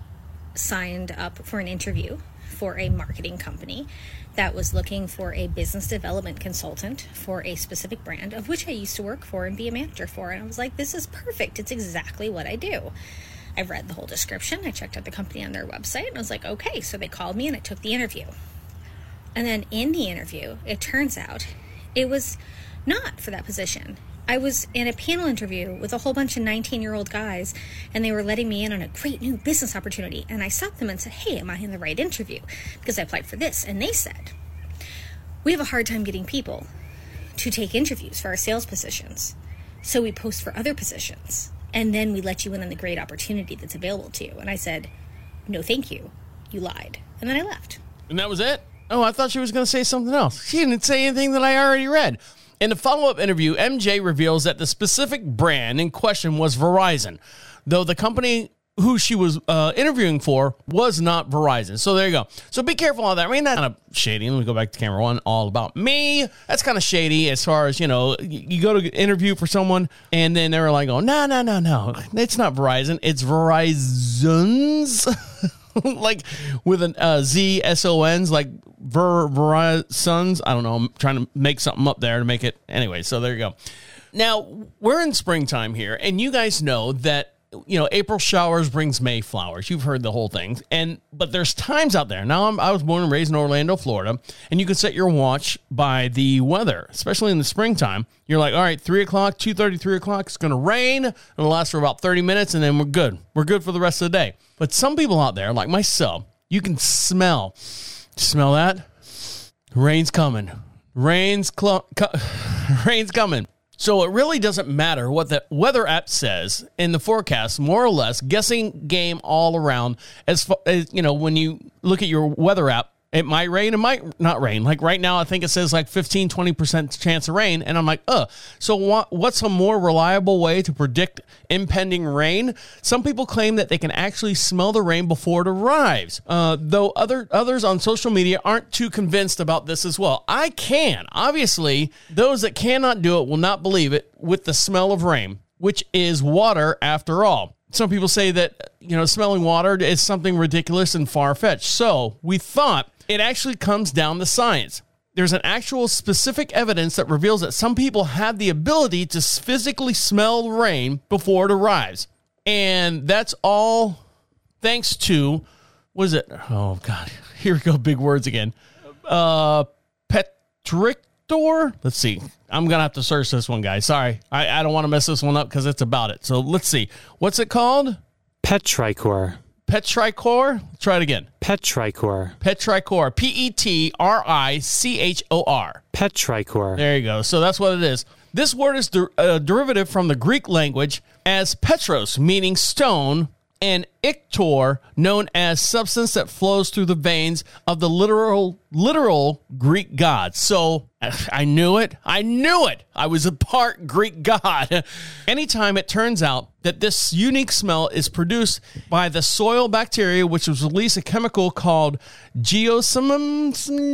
signed up for an interview for a marketing company that was looking for a business development consultant for a specific brand, of which I used to work for and be a manager for. And I was like, this is perfect. It's exactly what I do. I read the whole description. I checked out the company on their website, and I was like, okay. So they called me and I took the interview. And then in the interview, it turns out it was not for that position. I was in a panel interview with a whole bunch of nineteen-year-old guys, and they were letting me in on a great new business opportunity. And I stopped them and said, hey, am I in the right interview? Because I applied for this. And they said, we have a hard time getting people to take interviews for our sales positions. So we post for other positions, and then we let you in on the great opportunity that's available to you. And I said, no, thank you. You lied. And then I left. And that was it? Oh, I thought she was going to say something else. She didn't say anything that I already read. In the follow-up interview, M J reveals that the specific brand in question was Verizon, though the company who she was uh, interviewing for was not Verizon. So there you go. So be careful on that. I mean, that's kind of shady. Let me go back to camera one. All about me. That's kind of shady as far as, you know, you, you go to interview for someone and then they're like, oh, no, no, no, no. It's not Verizon. It's Verizon's. Like with an uh, Z S O N's, like Ver Verizon's. I don't know. I'm trying to make something up there to make it. Anyway, so there you go. Now, we're in springtime here, and you guys know that, you know, April showers brings May flowers. You've heard the whole thing. And but there's times out there. Now, I'm, I was born and raised in Orlando, Florida, and you can set your watch by the weather, especially in the springtime. You're like, all right, three o'clock, two thirty, three o'clock, it's going to rain. It'll last for about thirty minutes, and then we're good. We're good for the rest of the day. But some people out there, like myself, you can smell. Smell that? Rain's coming. Rain's, cl- co- rain's coming. So it really doesn't matter what the weather app says in the forecast, more or less, guessing game all around. As far as, you know, when you look at your weather app, it might rain, it might not rain. Like right now, I think it says like fifteen, twenty percent chance of rain. And I'm like, uh, so what, what's a more reliable way to predict impending rain? Some people claim that they can actually smell the rain before it arrives. Uh, though other others on social media aren't too convinced about this as well. I can. Obviously, those that cannot do it will not believe it with the smell of rain, which is water after all. Some people say that, you know, smelling water is something ridiculous and far-fetched. So we thought it actually comes down to science. There's an actual specific evidence that reveals that some people have the ability to physically smell rain before it arrives. And that's all thanks to, what is it? Oh, God. Here we go. Big words again. Uh, Petrictor? Let's see. I'm going to have to search this one, guys. Sorry. I, I don't want to mess this one up because it's about it. So let's see. What's it called? Petricor. Petricor? Try it again. Petricor. Petricor. P E T R I C H O R. Petricor. There you go. So that's what it is. This word is der- a derivative from the Greek language as petros, meaning stone, and iktor, known as substance that flows through the veins of the literal literal Greek gods. So I knew it. I knew it. I was a part Greek god. Anytime it turns out that this unique smell is produced by the soil bacteria, which was release a chemical called geosmin,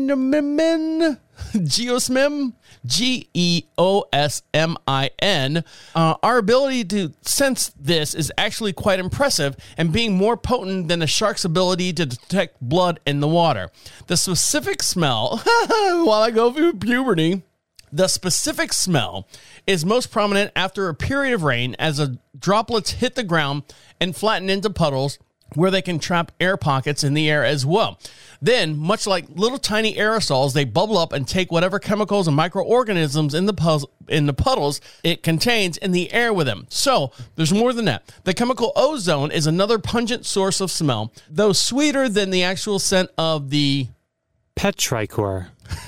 geosmin, G E O S M I N. Uh, our ability to sense this is actually quite impressive and being more potent than a shark's ability to detect blood in the water. The specific smell, while I go through puberty, the specific smell is most prominent after a period of rain as the droplets hit the ground and flatten into puddles where they can trap air pockets in the air as well. Then, much like little tiny aerosols, they bubble up and take whatever chemicals and microorganisms in the puz- in the puddles it contains in the air with them. So, there's more than that. The chemical ozone is another pungent source of smell, though sweeter than the actual scent of the Petricor.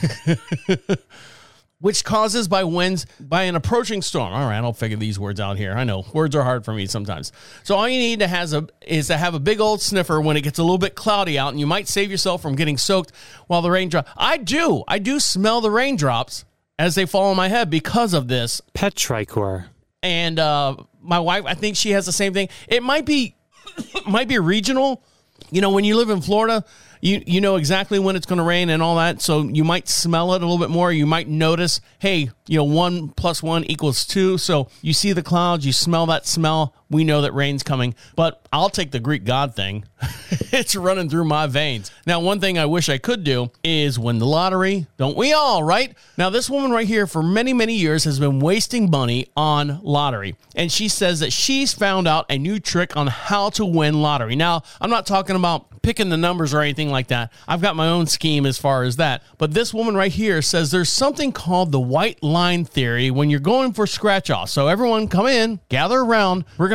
which causes by winds by an approaching storm. All right, I'll figure these words out here. I know words are hard for me sometimes. So all you need to has a is to have a big old sniffer when it gets a little bit cloudy out, and you might save yourself from getting soaked while the raindrop. I do, I do smell the raindrops as they fall on my head because of this Petricor. And uh, my wife, I think she has the same thing. It might be, might be regional. You know, when you live in Florida, you you know exactly when it's going to rain and all that, so you might smell it a little bit more. You might notice, hey, you know, one plus one equals two. So you see the clouds, you smell that smell. We know that rain's coming. But I'll take the Greek god thing. It's running through my veins. Now, one thing I wish I could do is win the lottery. Don't we all, right? Now, this woman right here for many, many years has been wasting money on lottery. And she says that she's found out a new trick on how to win lottery. Now, I'm not talking about picking the numbers or anything like that. I've got my own scheme as far as that. But this woman right here says there's something called the white line theory when you're going for scratch off. So everyone come in, gather around. We're going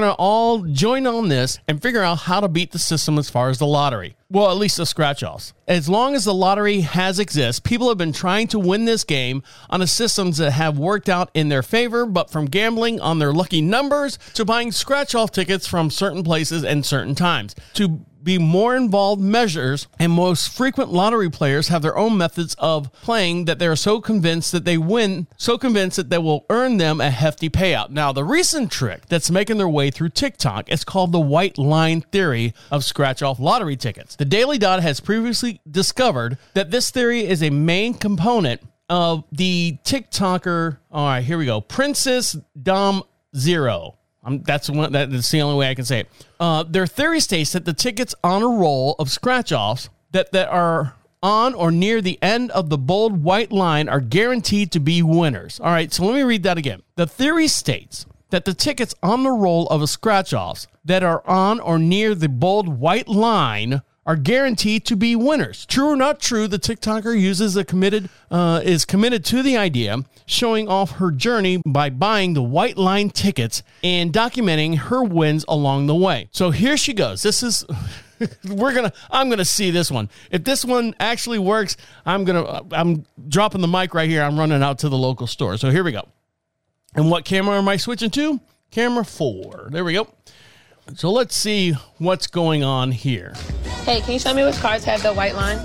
to all join on this and figure out how to beat the system as far as the lottery. Well, at least the scratch-offs. As long as the lottery has exists, people have been trying to win this game on the systems that have worked out in their favor, but from gambling on their lucky numbers to buying scratch-off tickets from certain places and certain times. To be more involved measures, and most frequent lottery players have their own methods of playing that they're so convinced that they win, so convinced that they will earn them a hefty payout. Now, the recent trick that's making their way through TikTok is called the white line theory of scratch-off lottery tickets. The Daily Dot has previously discovered that this theory is a main component of the TikToker, all right, here we go, Princess Dom Zero. Um, that's one. That's the only way I can say it. Uh, their theory states that the tickets on a roll of scratch-offs that, that are on or near the end of the bold white line are guaranteed to be winners. All right, so let me read that again. The theory states that the tickets on the roll of a scratch-offs that are on or near the bold white line are guaranteed to be winners. True or not true, the TikToker uses a committed uh, is committed to the idea, showing off her journey by buying the white line tickets and documenting her wins along the way. So here she goes. This is we're gonna I'm gonna see this one. If this one actually works, I'm gonna I'm dropping the mic right here. I'm running out to the local store. So here we go. And what camera am I switching to? Camera four. There we go. So let's see what's going on here. Hey, can you show me which cards have the white line?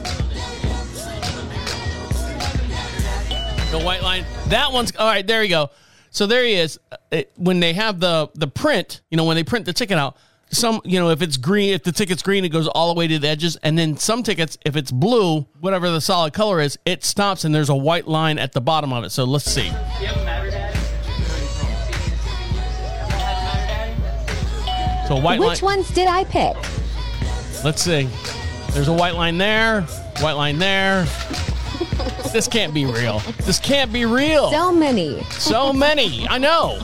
The white line. That one's all right. There you go. So there he is. It, when they have the the print, you know, when they print the ticket out, some, you know, if it's green, if the ticket's green, it goes all the way to the edges. And then some tickets, if it's blue, whatever the solid color is, it stops and there's a white line at the bottom of it. So let's see. Do you have a matter, Daddy? So white Which line. ones did I pick? Let's see. There's a white line there, white line there. This can't be real. This can't be real. So many. So many. I know.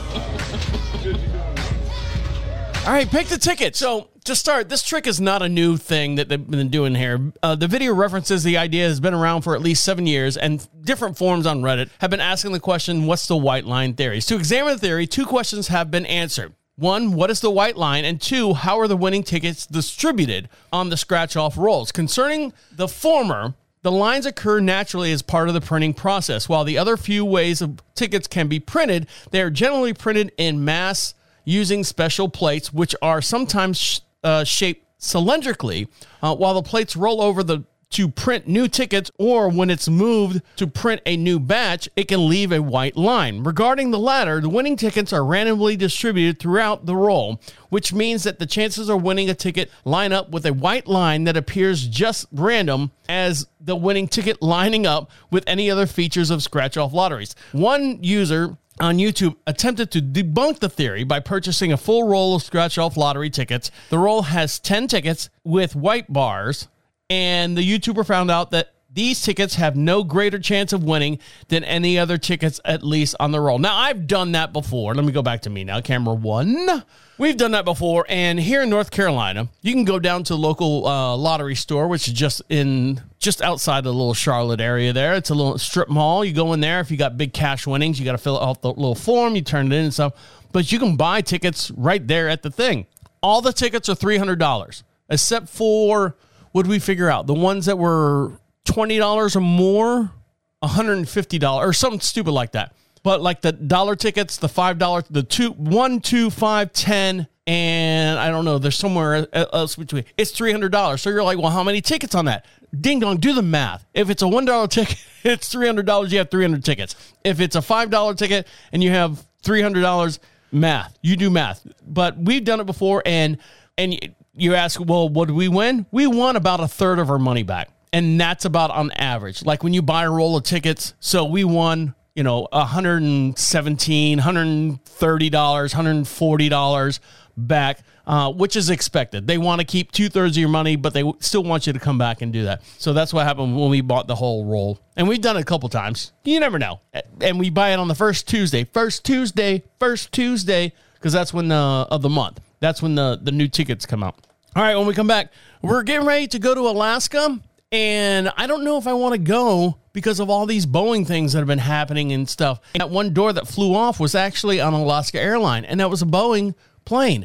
All right, pick the ticket. So to start, this trick is not a new thing that they've been doing here. Uh, the video references the idea has been around for at least seven years, and different forums on Reddit have been asking the question, what's the white line theory? To examine the theory, two questions have been answered. One, what is the white line? And two, how are the winning tickets distributed on the scratch-off rolls? Concerning the former, the lines occur naturally as part of the printing process. While the other few ways of tickets can be printed, they are generally printed in mass using special plates, which are sometimes sh- uh, shaped cylindrically, uh, while the plates roll over the to print new tickets, or when it's moved to print a new batch, it can leave a white line. Regarding the latter, the winning tickets are randomly distributed throughout the roll, which means that the chances of winning a ticket line up with a white line that appears just random as the winning ticket lining up with any other features of scratch-off lotteries. One user on YouTube attempted to debunk the theory by purchasing a full roll of scratch-off lottery tickets. The roll has ten tickets with white bars, and the YouTuber found out that these tickets have no greater chance of winning than any other tickets, at least on the roll. Now, I've done that before. Let me go back to me now, camera one. We've done that before, and here in North Carolina, you can go down to a local uh, lottery store, which is just in just outside the little Charlotte area there. It's a little strip mall. You go in there. If you got big cash winnings, you got to fill out the little form. You turn it in and stuff. But you can buy tickets right there at the thing. All the tickets are three hundred dollars, except for... what did we figure out? The ones that were twenty dollars or more, one hundred fifty dollars or something stupid like that. But like the dollar tickets, the five dollars, the two, one, two, five, ten, and I don't know, there's somewhere else between. It's three hundred dollars. So you're like, well, how many tickets on that? Ding dong, do the math. If it's a one dollar ticket, it's three hundred dollars, you have three hundred tickets. If it's a five dollar ticket and you have three hundred dollars, math. You do math. But we've done it before, and and you ask, well, what did we win? We won about a third of our money back. And that's about on average. Like when you buy a roll of tickets, so we won, you know, one hundred seventeen dollars, one hundred thirty dollars, one hundred forty dollars back, uh, which is expected. They want to keep two-thirds of your money, but they still want you to come back and do that. So that's what happened when we bought the whole roll. And we've done it a couple times. You never know. And we buy it on the first Tuesday. First Tuesday, first Tuesday, because that's when uh, of the month. That's when the, the new tickets come out. All right, when we come back, we're getting ready to go to Alaska, and I don't know if I want to go because of all these Boeing things that have been happening and stuff. And that one door that flew off was actually on Alaska Airlines, and that was a Boeing plane.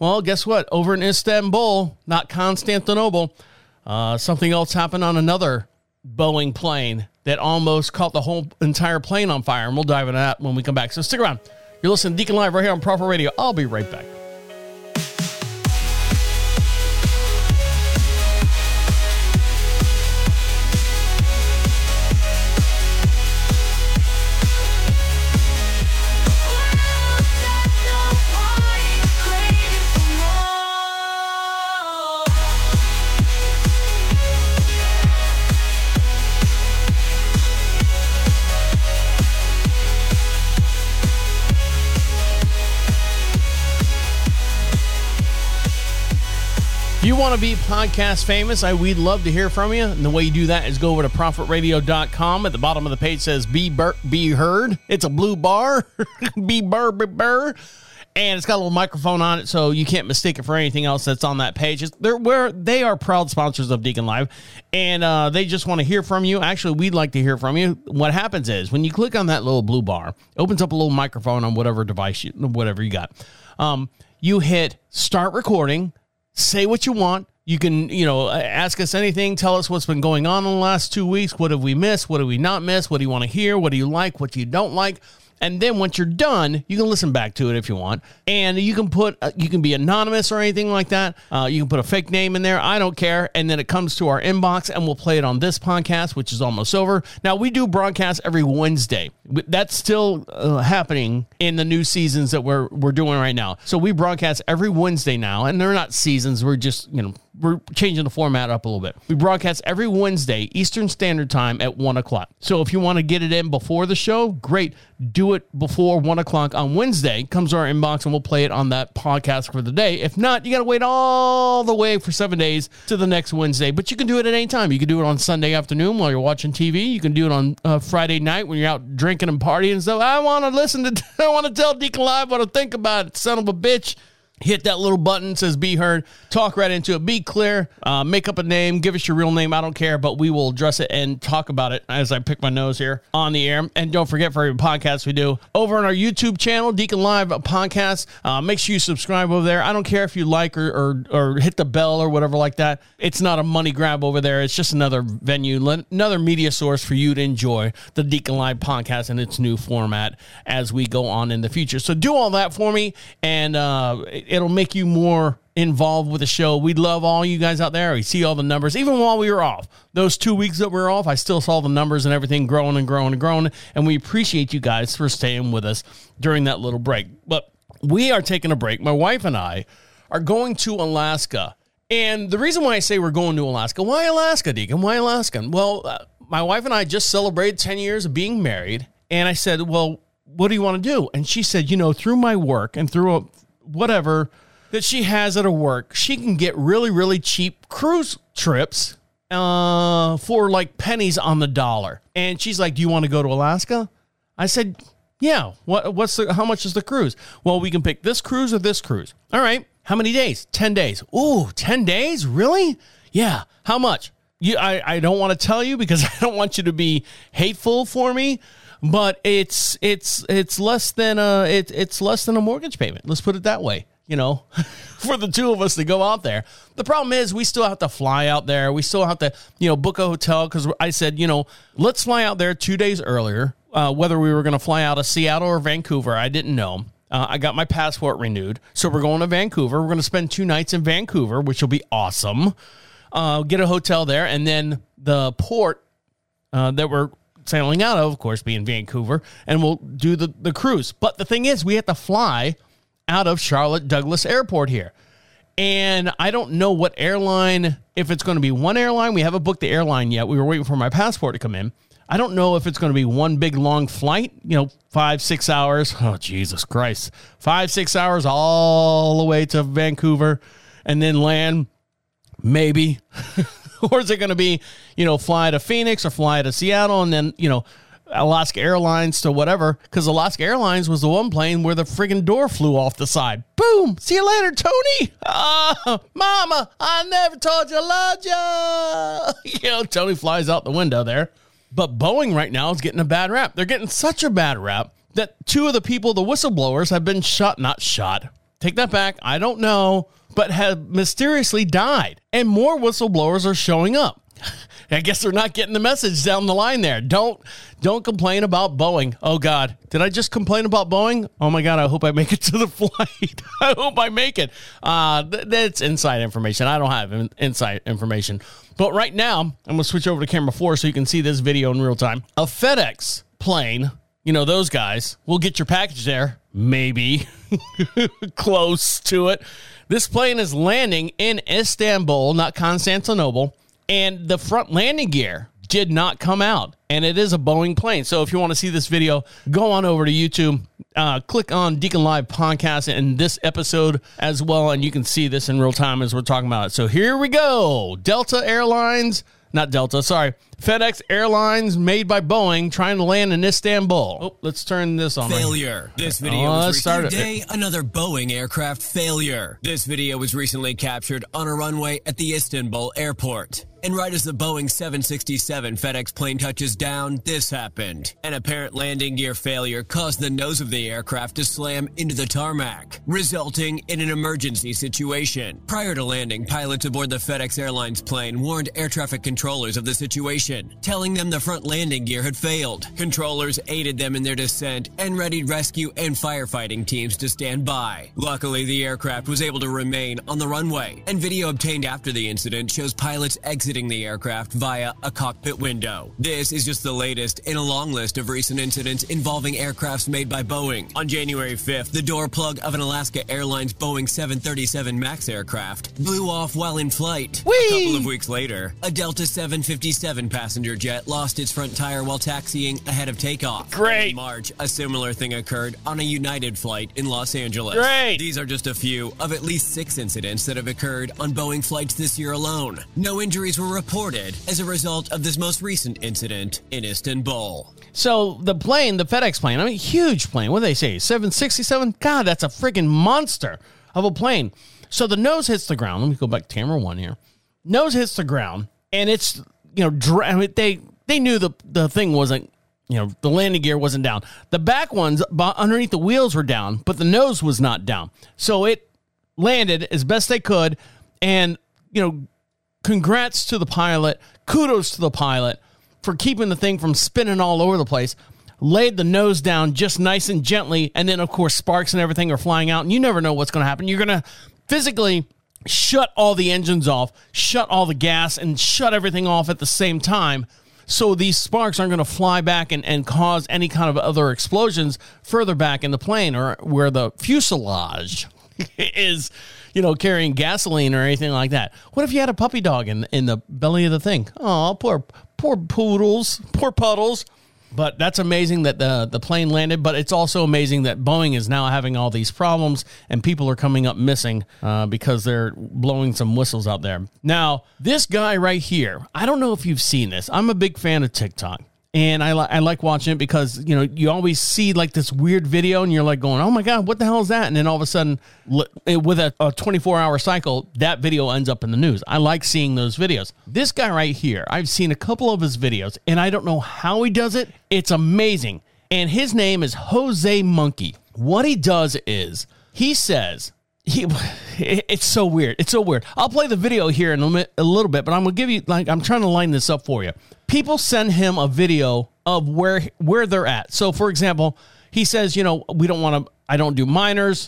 Well, guess what? Over in Istanbul, not Constantinople, uh, something else happened on another Boeing plane that almost caught the whole entire plane on fire. And we'll dive into that when we come back. So stick around. You're listening to Deacon Live right here on Prophet Radio. I'll be right back. If you want to be podcast famous, I we'd love to hear from you. And the way you do that is go over to prophet radio dot com. At the bottom of the page says be bur- be heard. It's a blue bar. be burr, be burr. And it's got a little microphone on it, so you can't mistake it for anything else that's on that page. It's, they're where they are proud sponsors of Deacon Live, and uh, they just want to hear from you. Actually, we'd like to hear from you. What happens is when you click on that little blue bar, it opens up a little microphone on whatever device, you, whatever you got. Um, you hit start recording. Say what you want. You can, you know, ask us anything. Tell us what's been going on in the last two weeks. What have we missed? What have we not missed? What do you want to hear? What do you like? What do you don't like? And then once you're done, you can listen back to it if you want. And you can put, uh, you can be anonymous or anything like that. Uh, you can put a fake name in there. I don't care. And then it comes to our inbox and we'll play it on this podcast, which is almost over. Now, we do broadcast every Wednesday. That's still uh, happening in the new seasons that we're we're doing right now. So we broadcast every Wednesday now. And they're not seasons. We're just, you know, we're changing the format up a little bit. We broadcast every Wednesday, Eastern Standard Time at one o'clock. So if you want to get it in before the show, great. Do it before one o'clock on Wednesday. Comes to our inbox and we'll play it on that podcast for the day. If not, you got to wait all the way for seven days to the next Wednesday. But you can do it at any time. You can do it on Sunday afternoon while you're watching T V. You can do it on uh, Friday night when you're out drinking and partying and stuff. I want to listen to, I want to tell Deacon Live what I think about it, son of a bitch. Hit that little button, says be heard, talk right into it, be clear, uh, make up a name, give us your real name, I don't care, but we will address it and talk about it as I pick my nose here on the air. And don't forget, for every podcast we do, over on our YouTube channel, Deacon Live Podcast, uh, make sure you subscribe over there. I don't care if you like or, or, or hit the bell or whatever like that. It's not a money grab over there. It's just another venue, another media source for you to enjoy the Deacon Live Podcast in its new format as we go on in the future. So do all that for me, and uh, it'll make you more involved with the show. We love all you guys out there. We see all the numbers. Even while we were off, those two weeks that we were off, I still saw the numbers and everything growing and growing and growing. And we appreciate you guys for staying with us during that little break. But we are taking a break. My wife and I are going to Alaska. And the reason why I say we're going to Alaska, why Alaska, Deacon? Why Alaska? Well, uh, my wife and I just celebrated ten years of being married. And I said, well, what do you want to do? And she said, you know, through my work and through a, whatever that she has at her work, she can get really, really cheap cruise trips uh, for like pennies on the dollar. And she's like, do you want to go to Alaska? I said, yeah. What, what's the, how much is the cruise? Well, we can pick this cruise or this cruise. All right. How many days? ten days. Ooh, ten days? Really? Yeah. How much? You, I, I don't want to tell you because I don't want you to be hateful for me. But it's it's it's less than a it, it's less than a mortgage payment. Let's put it that way. You know, for the two of us to go out there. The problem is we still have to fly out there. We still have to, you know, book a hotel because I said, you know, let's fly out there two days earlier. Uh, whether we were going to fly out of Seattle or Vancouver, I didn't know. Uh, I got my passport renewed, so we're going to Vancouver. We're going to spend two nights in Vancouver, which will be awesome. Uh, get a hotel there, and then the port uh, that we're sailing out of, of course, being Vancouver, and we'll do the, the cruise. But the thing is, we have to fly out of Charlotte Douglas Airport here. And I don't know what airline, if it's going to be one airline. We haven't booked the airline yet. We were waiting for my passport to come in. I don't know if it's going to be one big long flight, you know, five, six hours. Oh, Jesus Christ. Five, six hours all the way to Vancouver and then land, maybe. Or is it going to be, you know, fly to Phoenix or fly to Seattle and then, you know, Alaska Airlines to whatever? Because Alaska Airlines was the one plane where the friggin' door flew off the side. Boom! See you later, Tony! Ah, Mama, I never told you I loved you! You know, Tony flies out the window there. But Boeing right now is getting a bad rap. They're getting such a bad rap that two of the people, the whistleblowers, have been shot, not shot, take that back. I don't know, but have mysteriously died. And more whistleblowers are showing up. I guess they're not getting the message down the line there. Don't don't complain about Boeing. Oh, God. Did I just complain about Boeing? Oh, my God. I hope I make it to the flight. I hope I make it. Uh, th- that's inside information. I don't have in- inside information. But right now, I'm going to switch over to camera four so you can see this video in real time. A FedEx plane, you know, those guys, will get your package there. Maybe. Close to it. This plane is landing in Istanbul, not Constantinople. And the front landing gear did not come out. And it is a Boeing plane. So if you want to see this video, go on over to YouTube. Uh, click on Deacon Live Podcast and this episode as well. And you can see this in real time as we're talking about it. So here we go. Delta Airlines. Not Delta, sorry. FedEx Airlines made by Boeing trying to land in Istanbul. Oh, let's turn this on. Failure. Right. This video oh, was received today, another Boeing aircraft failure. This video was recently captured on a runway at the Istanbul airport. And right as the Boeing seven sixty-seven FedEx plane touches down, this happened. An apparent landing gear failure caused the nose of the aircraft to slam into the tarmac, resulting in an emergency situation. Prior to landing, pilots aboard the FedEx Airlines plane warned air traffic controllers of the situation, telling them the front landing gear had failed. Controllers aided them in their descent and readied rescue and firefighting teams to stand by. Luckily, the aircraft was able to remain on the runway, and video obtained after the incident shows pilots exiting the aircraft via a cockpit window. This is just the latest in a long list of recent incidents involving aircrafts made by Boeing. On January fifth, the door plug of an Alaska Airlines Boeing seven thirty-seven MAX aircraft blew off while in flight. Whee! A couple of weeks later, a Delta seven fifty-seven passenger jet lost its front tire while taxiing ahead of takeoff. Great. In March, a similar thing occurred on a United flight in Los Angeles. Great. These are just a few of at least six incidents that have occurred on Boeing flights this year alone. No injuries were reported as a result of this most recent incident in Istanbul. So the plane, the FedEx plane, I mean, huge plane. What do they say? seven sixty-seven? God, that's a freaking monster of a plane. So the nose hits the ground. Let me go back to camera one here. Nose hits the ground, and it's, you know, dra- I mean, they they knew the the thing wasn't, you know, the landing gear wasn't down. The back ones underneath the wheels were down, but the nose was not down. So it landed as best they could, and, you know, congrats to the pilot. Kudos to the pilot for keeping the thing from spinning all over the place. Laid the nose down just nice and gently, and then, of course, sparks and everything are flying out, and you never know what's going to happen. You're going to physically shut all the engines off, shut all the gas, and shut everything off at the same time, so these sparks aren't going to fly back and, and cause any kind of other explosions further back in the plane or where the fuselage is, you know, carrying gasoline or anything like that. What if you had a puppy dog in, in the belly of the thing? Oh, poor, poor poodles, poor puddles. But that's amazing that the, the plane landed, but it's also amazing that Boeing is now having all these problems and people are coming up missing uh, because they're blowing some whistles out there. Now, this guy right here, I don't know if you've seen this. I'm a big fan of TikTok. And I, li- I like watching it because, you know, you always see like this weird video and you're like going, oh my God, what the hell is that? And then all of a sudden, li- with a, a twenty-four hour cycle, that video ends up in the news. I like seeing those videos. This guy right here, I've seen a couple of his videos and I don't know how he does it. It's amazing. And his name is Jose Monkey. What he does is he says, He, it's so weird. It's so weird. I'll play the video here in a, mi- a little bit, but I'm going to give you, like, I'm trying to line this up for you. People send him a video of where, where they're at. So, for example, he says, you know, we don't want to, I don't do minors.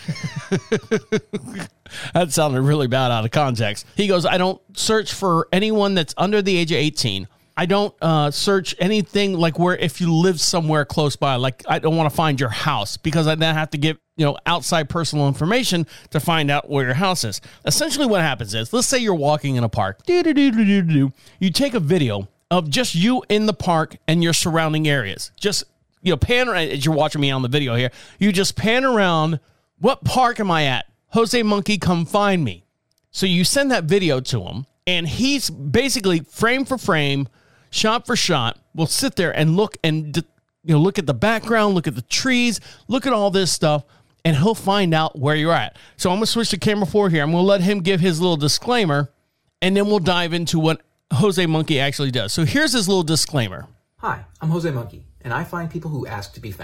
That sounded really bad out of context. He goes, I don't search for anyone that's under the age of eighteen. I don't uh, search anything like where if you live somewhere close by, like I don't want to find your house because I then have to give, you know, outside personal information to find out where your house is. Essentially what happens is, let's say you're walking in a park. You take a video of just you in the park and your surrounding areas. Just, you know, pan around as you're watching me on the video here. You just pan around. What park am I at? Jose Monkey, come find me. So you send that video to him and he's basically frame for frame, shot for shot, will sit there and look and, you know, look at the background, look at the trees, look at all this stuff, and he'll find out where you're at. So I'm going to switch to camera four here. I'm going to let him give his little disclaimer, and then we'll dive into what Jose Monkey actually does. So here's his little disclaimer. Hi, I'm Jose Monkey, and I find people who ask to be found.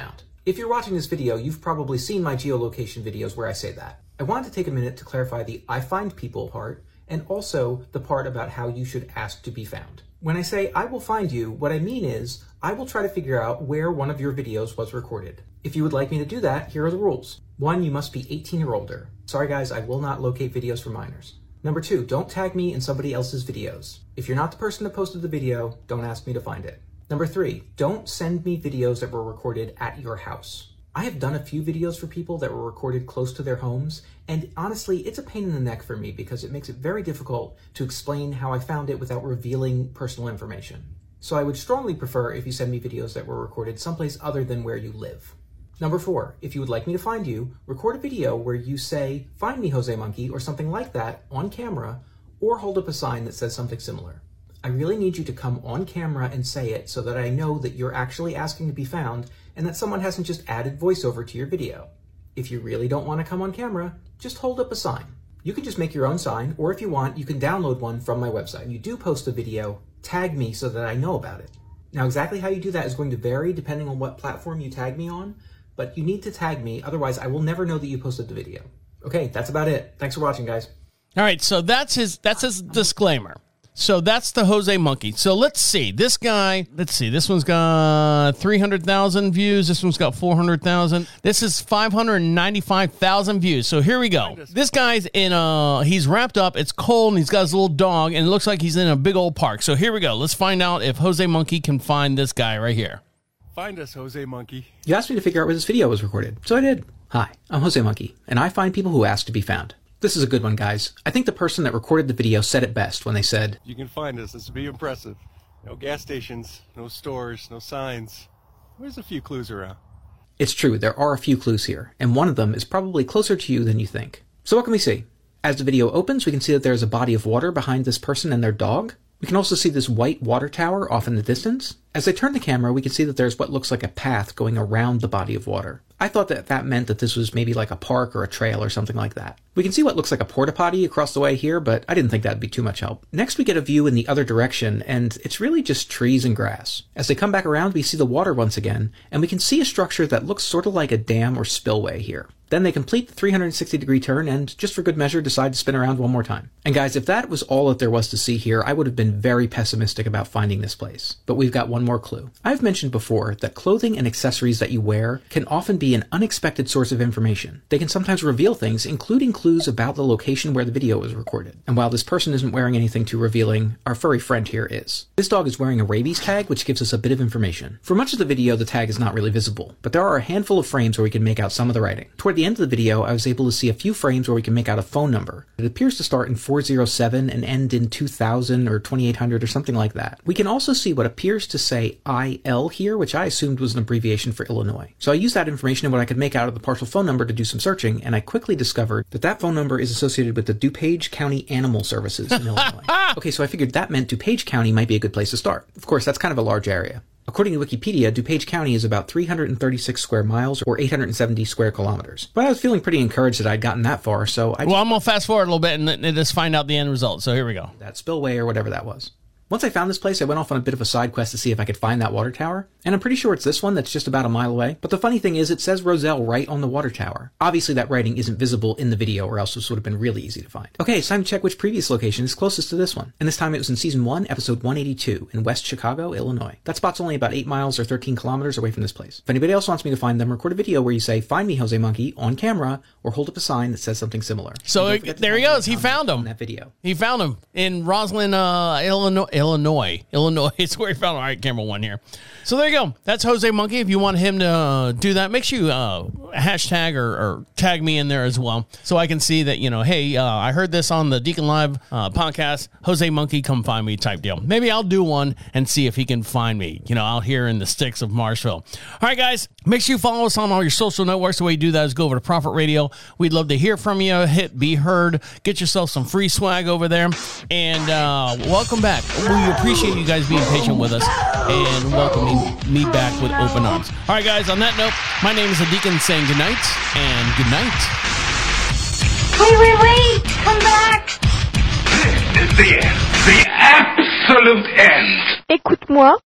If you're watching this video, you've probably seen my geolocation videos where I say that. I wanted to take a minute to clarify the I find people part, and also the part about how you should ask to be found. When I say I will find you, what I mean is I will try to figure out where one of your videos was recorded. If you would like me to do that, here are the rules. One, you must be eighteen or older. Sorry guys, I will not locate videos for minors. Number two, don't tag me in somebody else's videos. If you're not the person that posted the video, don't ask me to find it. Number three, don't send me videos that were recorded at your house. I have done a few videos for people that were recorded close to their homes, and honestly, it's a pain in the neck for me because it makes it very difficult to explain how I found it without revealing personal information. So I would strongly prefer if you send me videos that were recorded someplace other than where you live. Number four, if you would like me to find you, record a video where you say, "Find me, Jose Monkey," or something like that on camera, or hold up a sign that says something similar. I really need you to come on camera and say it so that I know that you're actually asking to be found and that someone hasn't just added voiceover to your video. If you really don't want to come on camera, just hold up a sign. You can just make your own sign, or if you want, you can download one from my website. When you do post a video, tag me so that I know about it. Now, exactly how you do that is going to vary depending on what platform you tag me on, but you need to tag me, otherwise I will never know that you posted the video. Okay, that's about it. Thanks for watching, guys. All right, so that's his that's his disclaimer. So that's the Jose Monkey. So let's see. This guy, let's see. This one's got three hundred thousand views. This one's got four hundred thousand. This is five hundred ninety-five thousand views. So here we go. This guy's in a, he's wrapped up. It's cold, and he's got his little dog, and it looks like he's in a big old park. So here we go. Let's find out if Jose Monkey can find this guy right here. Find us, Jose Monkey. You asked me to figure out where this video was recorded, so I did. Hi, I'm Jose Monkey, and I find people who ask to be found. This is a good one, guys. I think the person that recorded the video said it best when they said, "You can find us. This would be impressive. No gas stations, no stores, no signs. There's a few clues around." It's true, there are a few clues here, and one of them is probably closer to you than you think. So what can we see? As the video opens, we can see that there's a body of water behind this person and their dog. We can also see this white water tower off in the distance. As I turn the camera, we can see that there's what looks like a path going around the body of water. I thought that that meant that this was maybe like a park or a trail or something like that. We can see what looks like a porta potty across the way here, but I didn't think that'd be too much help. Next, we get a view in the other direction, and it's really just trees and grass. As they come back around, we see the water once again, and we can see a structure that looks sort of like a dam or spillway here. Then they complete the three hundred sixty degree turn and, just for good measure, decide to spin around one more time. And guys, if that was all that there was to see here, I would have been very pessimistic about finding this place. But we've got one more clue. I've mentioned before that clothing and accessories that you wear can often be an unexpected source of information. They can sometimes reveal things, including clues about the location where the video was recorded. And while this person isn't wearing anything too revealing, our furry friend here is. This dog is wearing a rabies tag, which gives us a bit of information. For much of the video, the tag is not really visible, but there are a handful of frames where we can make out some of the writing. Toward the end of the video, I was able to see a few frames where we can make out a phone number. It appears to start in four oh seven and end in two thousand or twenty-eight hundred or something like that. We can also see what appears to say I L here, which I assumed was an abbreviation for Illinois. So I used that information and what I could make out of the partial phone number to do some searching, and I quickly discovered that that phone number is associated with the DuPage County Animal Services in Illinois. Okay, so I figured that meant DuPage County might be a good place to start. Of course, that's kind of a large area. According to Wikipedia, DuPage County is about three hundred thirty-six square miles or eight hundred seventy square kilometers. But I was feeling pretty encouraged that I'd gotten that far, so I... Well, I'm going to fast forward a little bit and, and just find out the end result. So here we go. That spillway or whatever that was. Once I found this place, I went off on a bit of a side quest to see if I could find that water tower, and I'm pretty sure it's this one that's just about a mile away. But the funny thing is, it says Roselle right on the water tower. Obviously, that writing isn't visible in the video, or else this would have been really easy to find. Okay, it's time to check which previous location is closest to this one. And this time it was in Season one, Episode one eighty-two, in West Chicago, Illinois. That spot's only about eight miles or thirteen kilometers away from this place. If anybody else wants me to find them, record a video where you say, "Find me, Jose Monkey," on camera, or hold up a sign that says something similar. So it, there he goes. He found him. In that video. He found him in Roslyn, uh, Illinois. Illinois. Illinois. It's where he found him. All right, camera one here. So there you go. That's Jose Monkey. If you want him to uh, do that, make sure you uh, hashtag or, or tag me in there as well, so I can see that, you know, hey, uh, I heard this on the Deacon Live uh, podcast. Jose Monkey, come find me type deal. Maybe I'll do one and see if he can find me, you know, out here in the sticks of Marshville. All right, guys, make sure you follow us on all your social networks. The way you do that is go over to Prophet Radio. We'd love to hear from you. Hit Be Heard. Get yourself some free swag over there. And uh, welcome back. We appreciate you guys being patient with us and welcoming me back with open arms. All right, guys, on that note, my name is the Deacon saying goodnight and good night. Wait, wait, wait! Come back! This is the end. The absolute end. Écoute-moi.